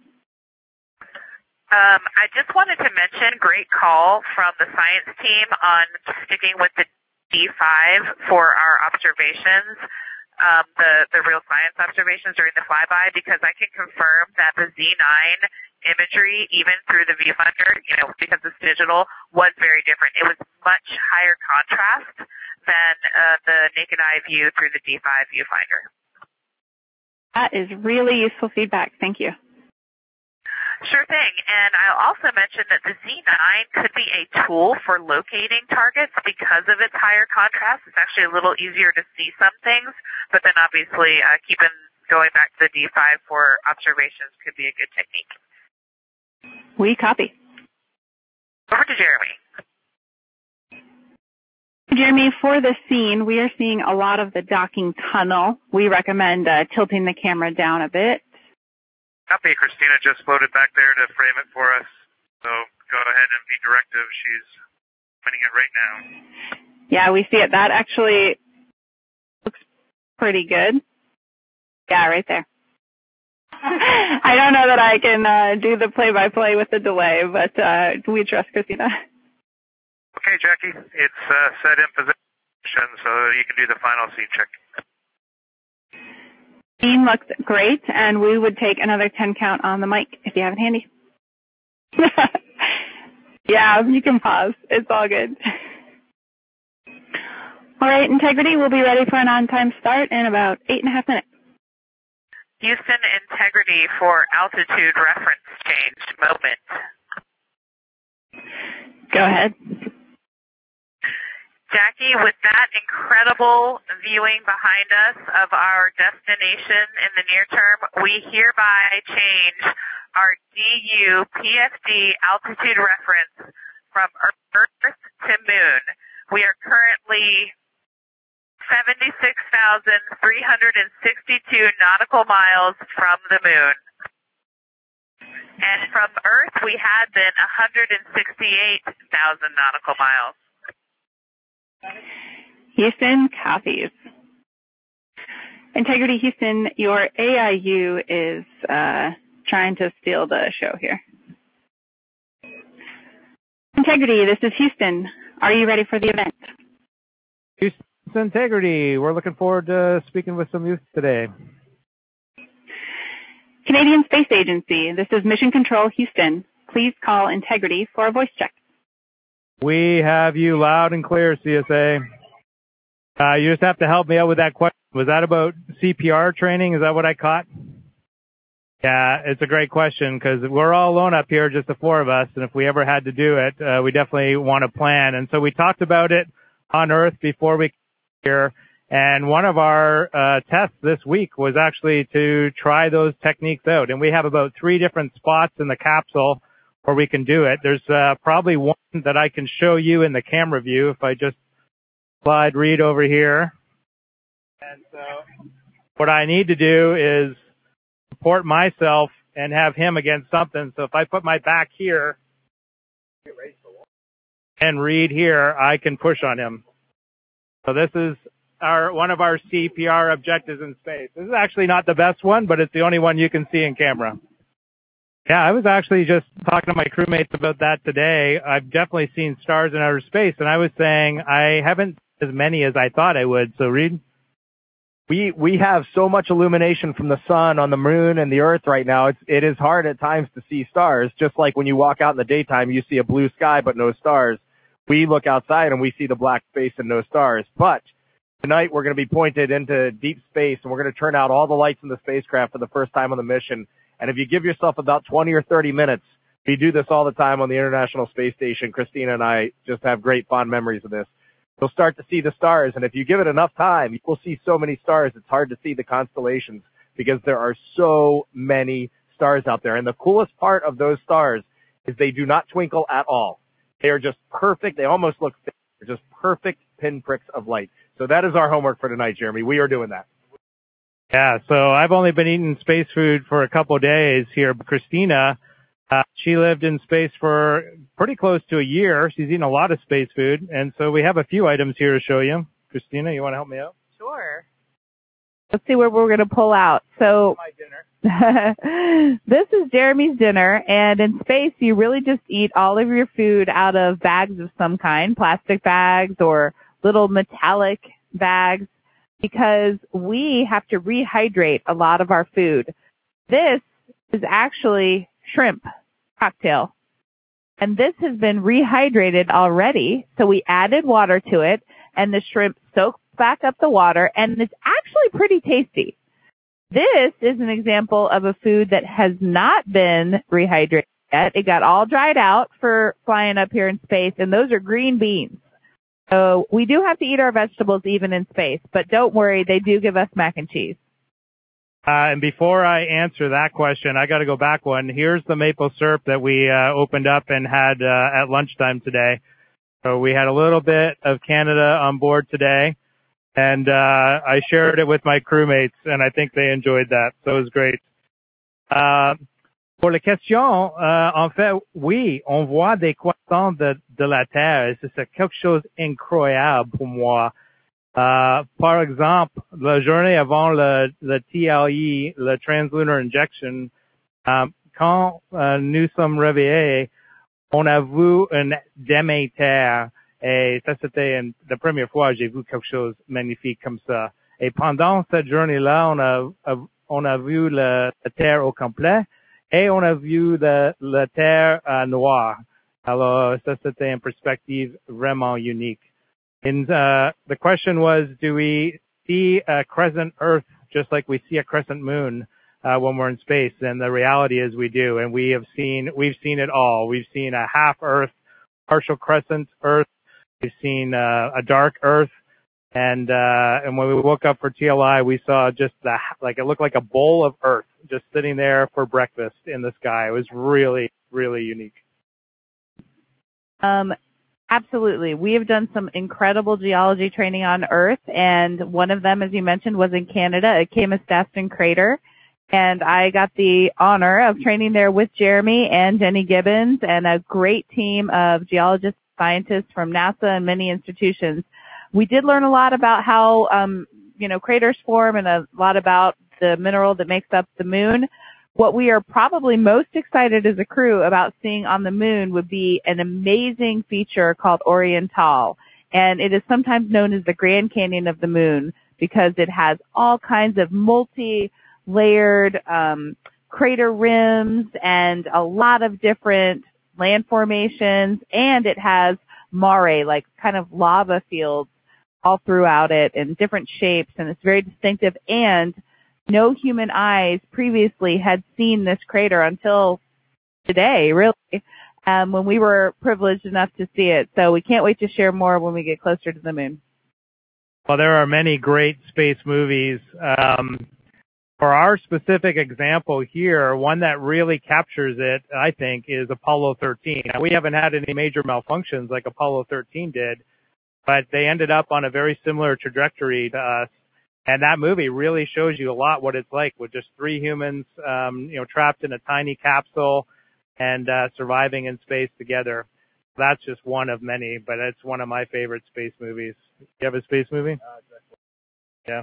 I just wanted to mention, great call from the science team on sticking with the D5 for our observations, the real science observations during the flyby, because I can confirm that the Z9 imagery, even through the viewfinder, because it's digital, was very different. It was much higher contrast than the naked eye view through the D5 viewfinder. That is really useful feedback. Thank you. Sure thing. And I'll also mention that the Z9 could be a tool for locating targets because of its higher contrast. It's actually a little easier to see some things, but then obviously going back to the D5 for observations could be a good technique. We copy. Over to Jeremy. Jeremy, for this scene, we are seeing a lot of the docking tunnel. We recommend tilting the camera down a bit. Copy. Christina just floated back there to frame it for us. So go ahead and be directive. She's winning it right now. Yeah, we see it. That actually looks pretty good. Yeah, right there. I don't know that I can do the play-by-play with the delay, but we trust Christina. Okay, Jackie. It's set in position, so you can do the final scene check. Scene looks great, and we would take another 10 count on the mic if you have it handy. Yeah, you can pause. It's all good. All right, Integrity, we'll be ready for an on-time start in about 8.5 minutes. Houston, Integrity for altitude reference change moment. Go ahead. Jackie, with that incredible viewing behind us of our destination in the near term, we hereby change our DU PFD altitude reference from Earth to Moon. We are currently 76,362 nautical miles from the Moon. And from Earth, we had been 168,000 nautical miles. Houston copies. Integrity Houston, your AIU is trying to steal the show here. Integrity, this is Houston. Are you ready for the event? Houston Integrity, we're looking forward to speaking with some youth today. Canadian Space Agency, this is Mission Control Houston. Please call Integrity for a voice check. We have you loud and clear, CSA. You just have to help me out with that question. Was that about CPR training? Is that what I caught? Yeah, it's a great question because we're all alone up here, just the four of us, and if we ever had to do it, we definitely want to plan. And so we talked about it on Earth before we came here, and one of our tests this week was actually to try those techniques out. And we have about 3 different spots in the capsule where we can do it. There's probably one that I can show you in the camera view if I just slide Reed over here. And so what I need to do is support myself and have him against something. So if I put my back here and Reed here, I can push on him. So this is one of our CPR objectives in space. This is actually not the best one, but it's the only one you can see in camera. Yeah, I was actually just talking to my crewmates about that today. I've definitely seen stars in outer space, and I was saying I haven't as many as I thought I would. So, Reed? We have so much illumination from the sun on the moon and the earth right now. It is hard at times to see stars, just like when you walk out in the daytime, you see a blue sky but no stars. We look outside and we see the black space and no stars. But tonight we're going to be pointed into deep space, and we're going to turn out all the lights in the spacecraft for the first time on the mission. And if you give yourself about 20 or 30 minutes, we do this all the time on the International Space Station. Christina and I just have great fond memories of this. you'll start to see the stars. And if you give it enough time, you will see so many stars, it's hard to see the constellations because there are so many stars out there. And the coolest part of those stars is they do not twinkle at all. They are just perfect. They almost look fake. They're just perfect pinpricks of light. So that is our homework for tonight, Jeremy. We are doing that. Yeah, so I've only been eating space food for a couple of days here. Christina, she lived in space for pretty close to a year. She's eaten a lot of space food. And so we have a few items here to show you. Christina, you want to help me out? Sure. Let's see what we're going to pull out. So my dinner. This is Jeremy's dinner, and in space you really just eat all of your food out of bags of some kind, plastic bags or little metallic bags, because we have to rehydrate a lot of our food. This is actually shrimp cocktail, and this has been rehydrated already, so we added water to it, and the shrimp soaks back up the water, and it's actually pretty tasty. This is an example of a food that has not been rehydrated yet. It got all dried out for flying up here in space, and those are green beans. So we do have to eat our vegetables even in space, but don't worry, they do give us mac and cheese. And before I answer that question, I got to go back one. Here's the maple syrup that we opened up and had at lunchtime today. So we had a little bit of Canada on board today, and I shared it with my crewmates, and I think they enjoyed that. So it was great. Pour les questions, en fait, oui, on voit des croissants de la Terre. C'est quelque chose d'incroyable pour moi. Par exemple, la journée avant le TLE, le Translunar Injection, quand nous sommes réveillés, on a vu une Déméter. Et ça, c'était la première fois que j'ai vu quelque chose de magnifique comme ça. Et pendant cette journée-là, on a vu la Terre au complet. Et on a vu la Terre noire. Alors, ça, c'était une perspective vraiment unique. And the question was, do we see a crescent Earth just like we see a crescent moon when we're in space? And the reality is we do. And we've seen it all. We've seen a half Earth, partial crescent Earth. We've seen a dark Earth. And when we woke up for TLI, we saw just it looked like a bowl of Earth just sitting there for breakfast in the sky. It was really, really unique. Absolutely. We have done some incredible geology training on Earth, and one of them, as you mentioned, was in Canada at Kaimostaston Crater. And I got the honor of training there with Jeremy and Jenny Gibbons and a great team of geologists, scientists from NASA and many institutions. We did learn a lot about how, craters form and a lot about the mineral that makes up the moon. What we are probably most excited as a crew about seeing on the moon would be an amazing feature called Oriental. And it is sometimes known as the Grand Canyon of the moon because it has all kinds of multi-layered crater rims and a lot of different land formations. And it has mare, like kind of lava fields all throughout it in different shapes. And it's very distinctive. And no human eyes previously had seen this crater until today, really, when we were privileged enough to see it. So we can't wait to share more when we get closer to the moon. Well, there are many great space movies. For our specific example here, one that really captures it, I think, is Apollo 13. Now, we haven't had any major malfunctions like Apollo 13 did, but they ended up on a very similar trajectory to us. And that movie really shows you a lot what it's like with just 3 humans, trapped in a tiny capsule and surviving in space together. That's just one of many, but it's one of my favorite space movies. You have a space movie? Yeah.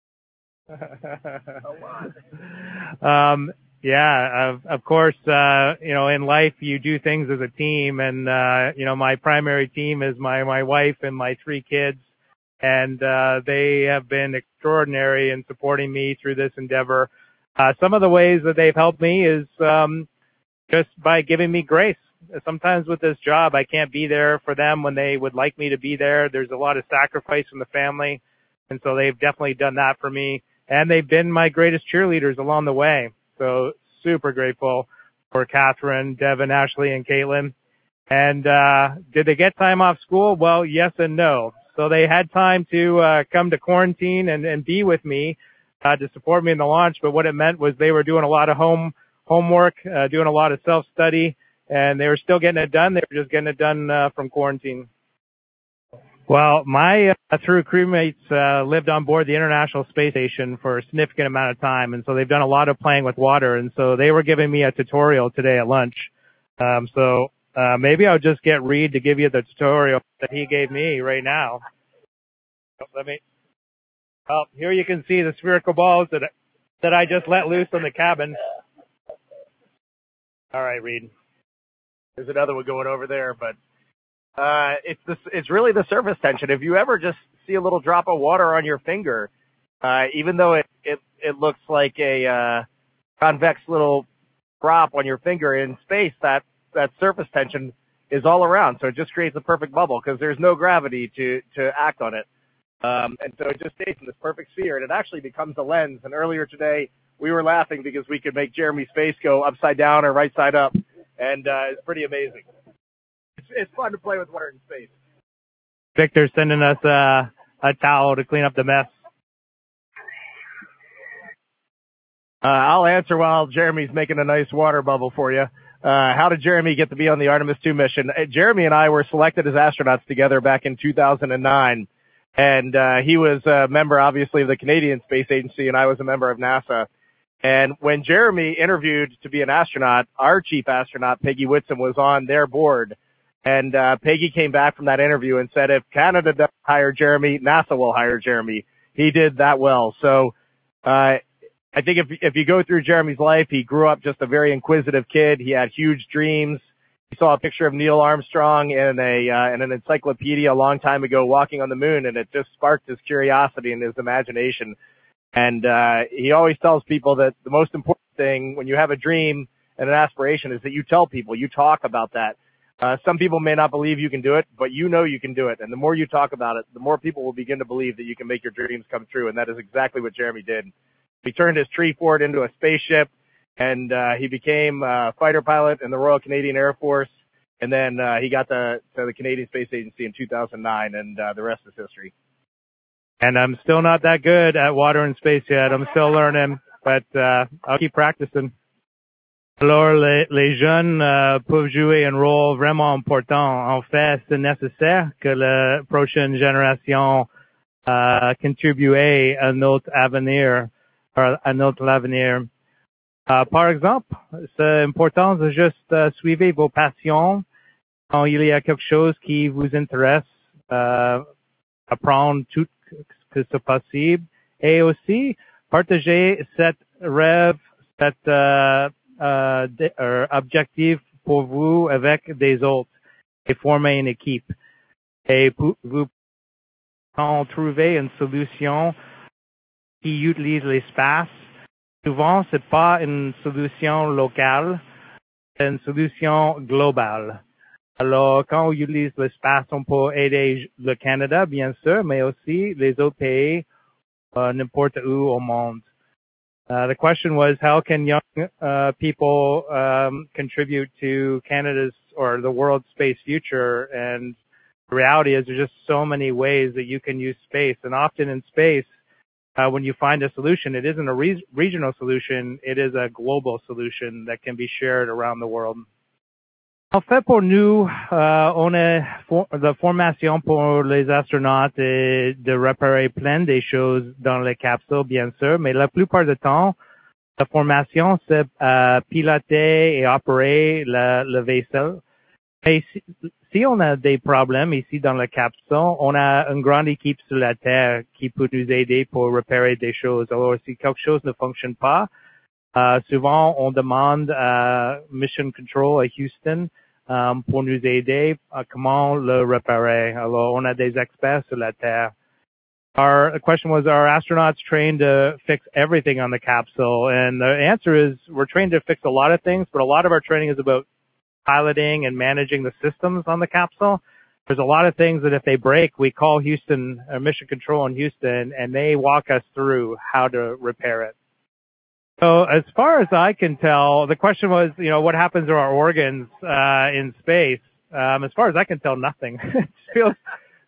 Of course, in life you do things as a team, and my primary team is my wife and my 3 kids. And they have been extraordinary in supporting me through this endeavor. Some of the ways that they've helped me is just by giving me grace. Sometimes with this job, I can't be there for them when they would like me to be there. There's a lot of sacrifice from the family, and so they've definitely done that for me. And they've been my greatest cheerleaders along the way. So super grateful for Catherine, Devin, Ashley, and Caitlin. And did they get time off school? Well, yes and no. So they had time to come to quarantine and be with me to support me in the launch. But what it meant was they were doing a lot of homework, doing a lot of self-study, and they were still getting it done. They were just getting it done from quarantine. Well, my three crewmates lived on board the International Space Station for a significant amount of time, and so they've done a lot of playing with water, and so they were giving me a tutorial today at lunch. So maybe I'll just get Reed to give you the tutorial that he gave me right now. Oh, here you can see the spherical balls that I just let loose on the cabin. All right, Reed. There's another one going over there, but it's really the surface tension. If you ever just see a little drop of water on your finger, even though it looks like a convex little drop on your finger in space, that surface tension is all around. So it just creates a perfect bubble because there's no gravity to act on it. And so it just stays in this perfect sphere, and it actually becomes a lens. And earlier today, we were laughing because we could make Jeremy's face go upside down or right side up, and it's pretty amazing. It's fun to play with water in space. Victor's sending us a towel to clean up the mess. I'll answer while Jeremy's making a nice water bubble for you. How did Jeremy get to be on the Artemis II mission? Jeremy and I were selected as astronauts together back in 2009. And he was a member, obviously, of the Canadian Space Agency, and I was a member of NASA. And when Jeremy interviewed to be an astronaut, our chief astronaut, Peggy Whitson, was on their board. And Peggy came back from that interview and said, if Canada doesn't hire Jeremy, NASA will hire Jeremy. He did that well. So I think if you go through Jeremy's life, he grew up just a very inquisitive kid. He had huge dreams. He saw a picture of Neil Armstrong in an encyclopedia a long time ago walking on the moon, and it just sparked his curiosity and his imagination. And he always tells people that the most important thing when you have a dream and an aspiration is that you tell people, you talk about that. Some people may not believe you can do it, but you know you can do it. And the more you talk about it, the more people will begin to believe that you can make your dreams come true. And that is exactly what Jeremy did. He turned his tree fort into a spaceship, and he became a fighter pilot in the Royal Canadian Air Force. And then he got to the Canadian Space Agency in 2009, and the rest is history. And I'm still not that good at water and space yet. I'm still learning, but I'll keep practicing. Alors, les jeunes peuvent jouer un rôle vraiment important. En fait, c'est nécessaire que la prochaine génération contribue à notre avenir, à notre avenir. Par exemple, c'est important de juste suivre vos passions quand il y a quelque chose qui vous intéresse, apprendre tout ce que c'est possible, et aussi partager cet rêve, cet objectif pour vous avec des autres et former une équipe. Et vous trouver une solution qui utilise l'espace. Souvent, c'est pas une solution locale, c'est une solution globale. Alors, quand on utilise l'espace, on peut aider le Canada, bien sûr, mais aussi les autres pays, n'importe où au monde. The question was, how can young people contribute to Canada's or the world's space future? And the reality is there's just so many ways that you can use space. And often in space, when you find a solution, it isn't a regional solution, it is a global solution that can be shared around the world. En fait, pour nous, on a la formation pour les astronautes et de réparer plein des choses dans les capsules, bien sûr, mais la plupart du temps, la formation, c'est piloter et opérer le vaisseau. Et si on a des problèmes ici dans la capsule, on a une grande équipe sur la Terre qui peut nous aider pour réparer des choses. Alors, si quelque chose ne fonctionne pas, souvent, on demande à Mission Control à Houston pour nous aider à comment le réparer. Alors, on a des experts sur la Terre. The question was, are astronauts trained to fix everything on the capsule? And the answer is, we're trained to fix a lot of things, but a lot of our training is about piloting and managing the systems on the capsule. There's a lot of things that if they break, we call Houston, Mission Control in Houston, and they walk us through how to repair it. So as far as I can tell, the question was, what happens to our organs in space? As far as I can tell, nothing. It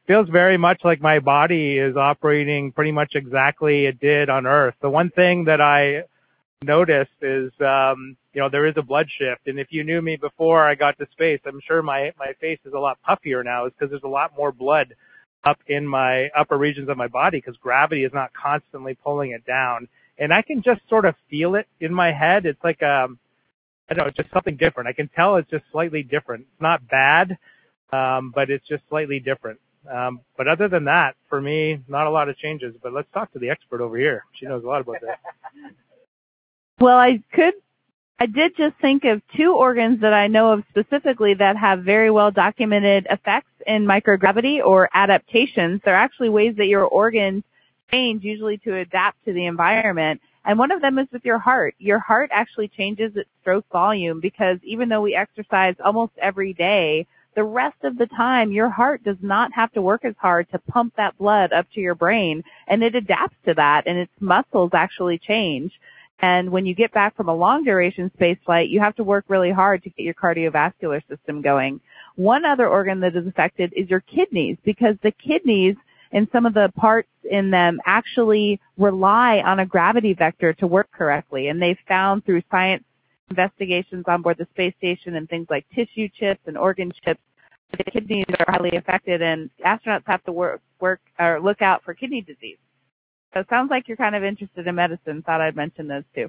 feels very much like my body is operating pretty much exactly it did on Earth. The one thing that I noticed is, there is a blood shift. And if you knew me before I got to space, I'm sure my face is a lot puffier now. It's because there's a lot more blood up in my upper regions of my body because gravity is not constantly pulling it down. And I can just sort of feel it in my head. It's like, just something different. I can tell it's just slightly different. It's not bad, but it's just slightly different. But other than that, for me, not a lot of changes. But let's talk to the expert over here. She knows a lot about that. Well, I did just think of two organs that I know of specifically that have very well documented effects in microgravity or adaptations. They're actually ways that your organs change, usually to adapt to the environment. And one of them is with your heart. Your heart actually changes its stroke volume because even though we exercise almost every day, the rest of the time your heart does not have to work as hard to pump that blood up to your brain, and it adapts to that, and its muscles actually change. And when you get back from a long-duration space flight, you have to work really hard to get your cardiovascular system going. One other organ that is affected is your kidneys, because the kidneys and some of the parts in them actually rely on a gravity vector to work correctly. And they've found through science investigations on board the space station and things like tissue chips and organ chips that the kidneys are highly affected, and astronauts have to work or look out for kidney disease. So it sounds like you're kind of interested in medicine. Thought I'd mention those two.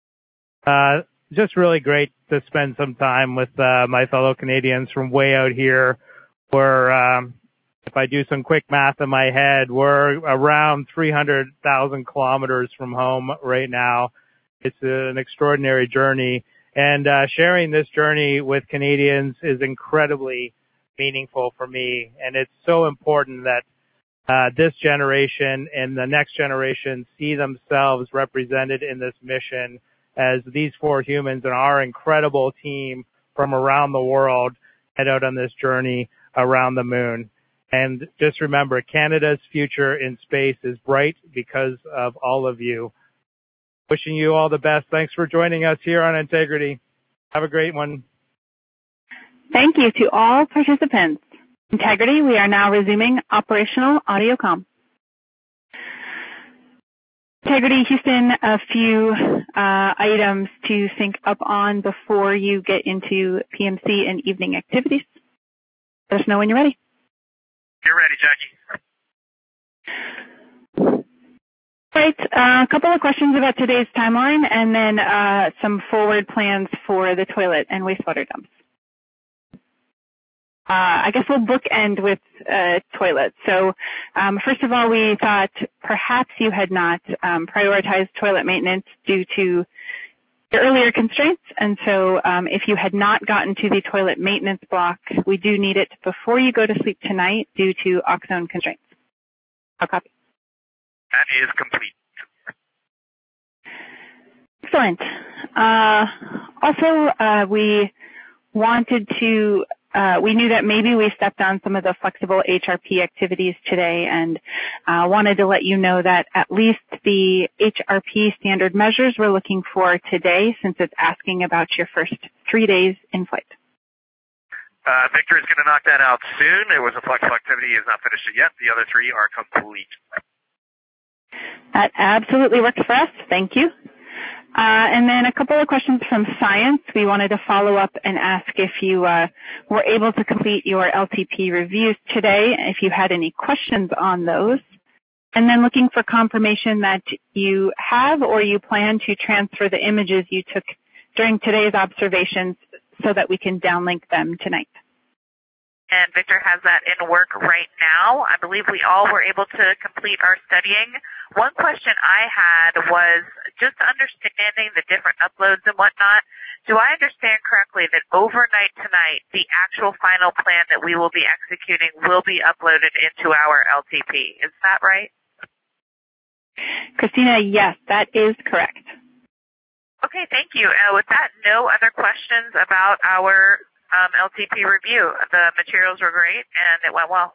Just really great to spend some time with my fellow Canadians from way out here. We're, if I do some quick math in my head, we're around 300,000 kilometers from home right now. It's an extraordinary journey. And sharing this journey with Canadians is incredibly meaningful for me. And it's so important that this generation and the next generation see themselves represented in this mission as these four humans and our incredible team from around the world head out on this journey around the moon. And just remember, Canada's future in space is bright because of all of you. Wishing you all the best. Thanks for joining us here on Integrity. Have a great one. Thank you to all participants. Integrity, we are now resuming operational audio comm. Integrity, Houston, a few items to sync up on before you get into PMC and evening activities. Let us know when you're ready. You're ready, Jackie. Right, a couple of questions about today's timeline and then some forward plans for the toilet and wastewater dumps. I guess we'll bookend with toilets. So first of all, we thought perhaps you had not prioritized toilet maintenance due to the earlier constraints. And so if you had not gotten to the toilet maintenance block, we do need it before you go to sleep tonight due to oxone constraints. I'll copy. That is complete. Excellent. Also, we wanted to we knew that maybe we stepped on some of the flexible HRP activities today, and wanted to let you know that at least the HRP standard measures we're looking for today, since it's asking about your first 3 days in flight. Victor is going to knock that out soon. It was a flexible activity. He has not finished it yet. The other three are complete. That absolutely worked for us. Thank you. And then a couple of questions from science. We wanted to follow up and ask if you were able to complete your LTP reviews today, if you had any questions on those. And then looking for confirmation that you have or you plan to transfer the images you took during today's observations so that we can downlink them tonight. And Victor has that in work right now. I believe we all were able to complete our studying. One question I had was just understanding the different uploads and whatnot. Do I understand correctly that overnight tonight, the actual final plan that we will be executing will be uploaded into our LTP? Is that right? Christina, yes, that is correct. Okay, thank you. With that, no other questions about our LTP review. The materials were great and it went well.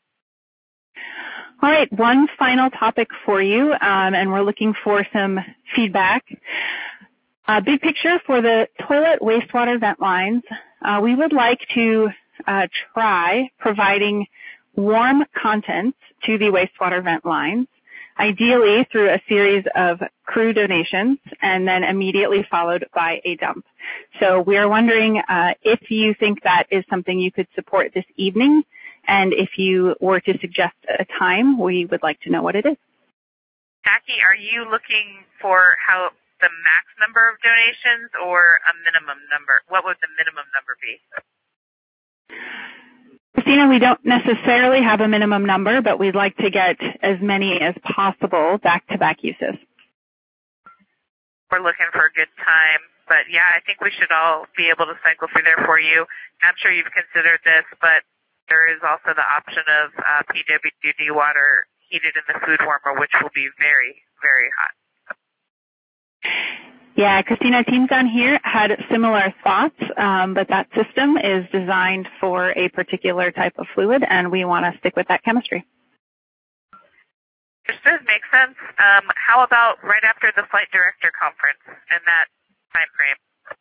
All right, one final topic for you, and we're looking for some feedback. Big picture for the toilet wastewater vent lines. We would like to try providing warm contents to the wastewater vent lines, ideally through a series of crew donations and then immediately followed by a dump. So we are wondering if you think that is something you could support this evening, and if you were to suggest a time, we would like to know what it is. Jackie, are you looking for how the max number of donations or a minimum number? What would the minimum number be? Christina, we don't necessarily have a minimum number, but we'd like to get as many as possible back-to-back uses. We're looking for a good time, but yeah, I think we should all be able to cycle through there for you. I'm sure you've considered this, but there is also the option of PWD water heated in the food warmer, which will be very, very hot. Yeah, Christina, teams down here had similar thoughts, but that system is designed for a particular type of fluid, and we want to stick with that chemistry. Understood. Makes sense. How about right after the flight director conference and that time frame?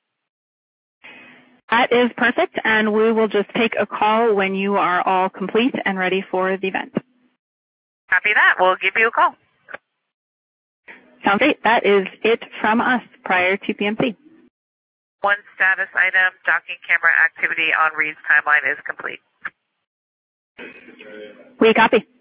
That is perfect, and we will just take a call when you are all complete and ready for the event. Copy that. We'll give you a call. Sounds great. That is it from us prior to PMC. One status item, docking camera activity on Reed's timeline is complete. We copy.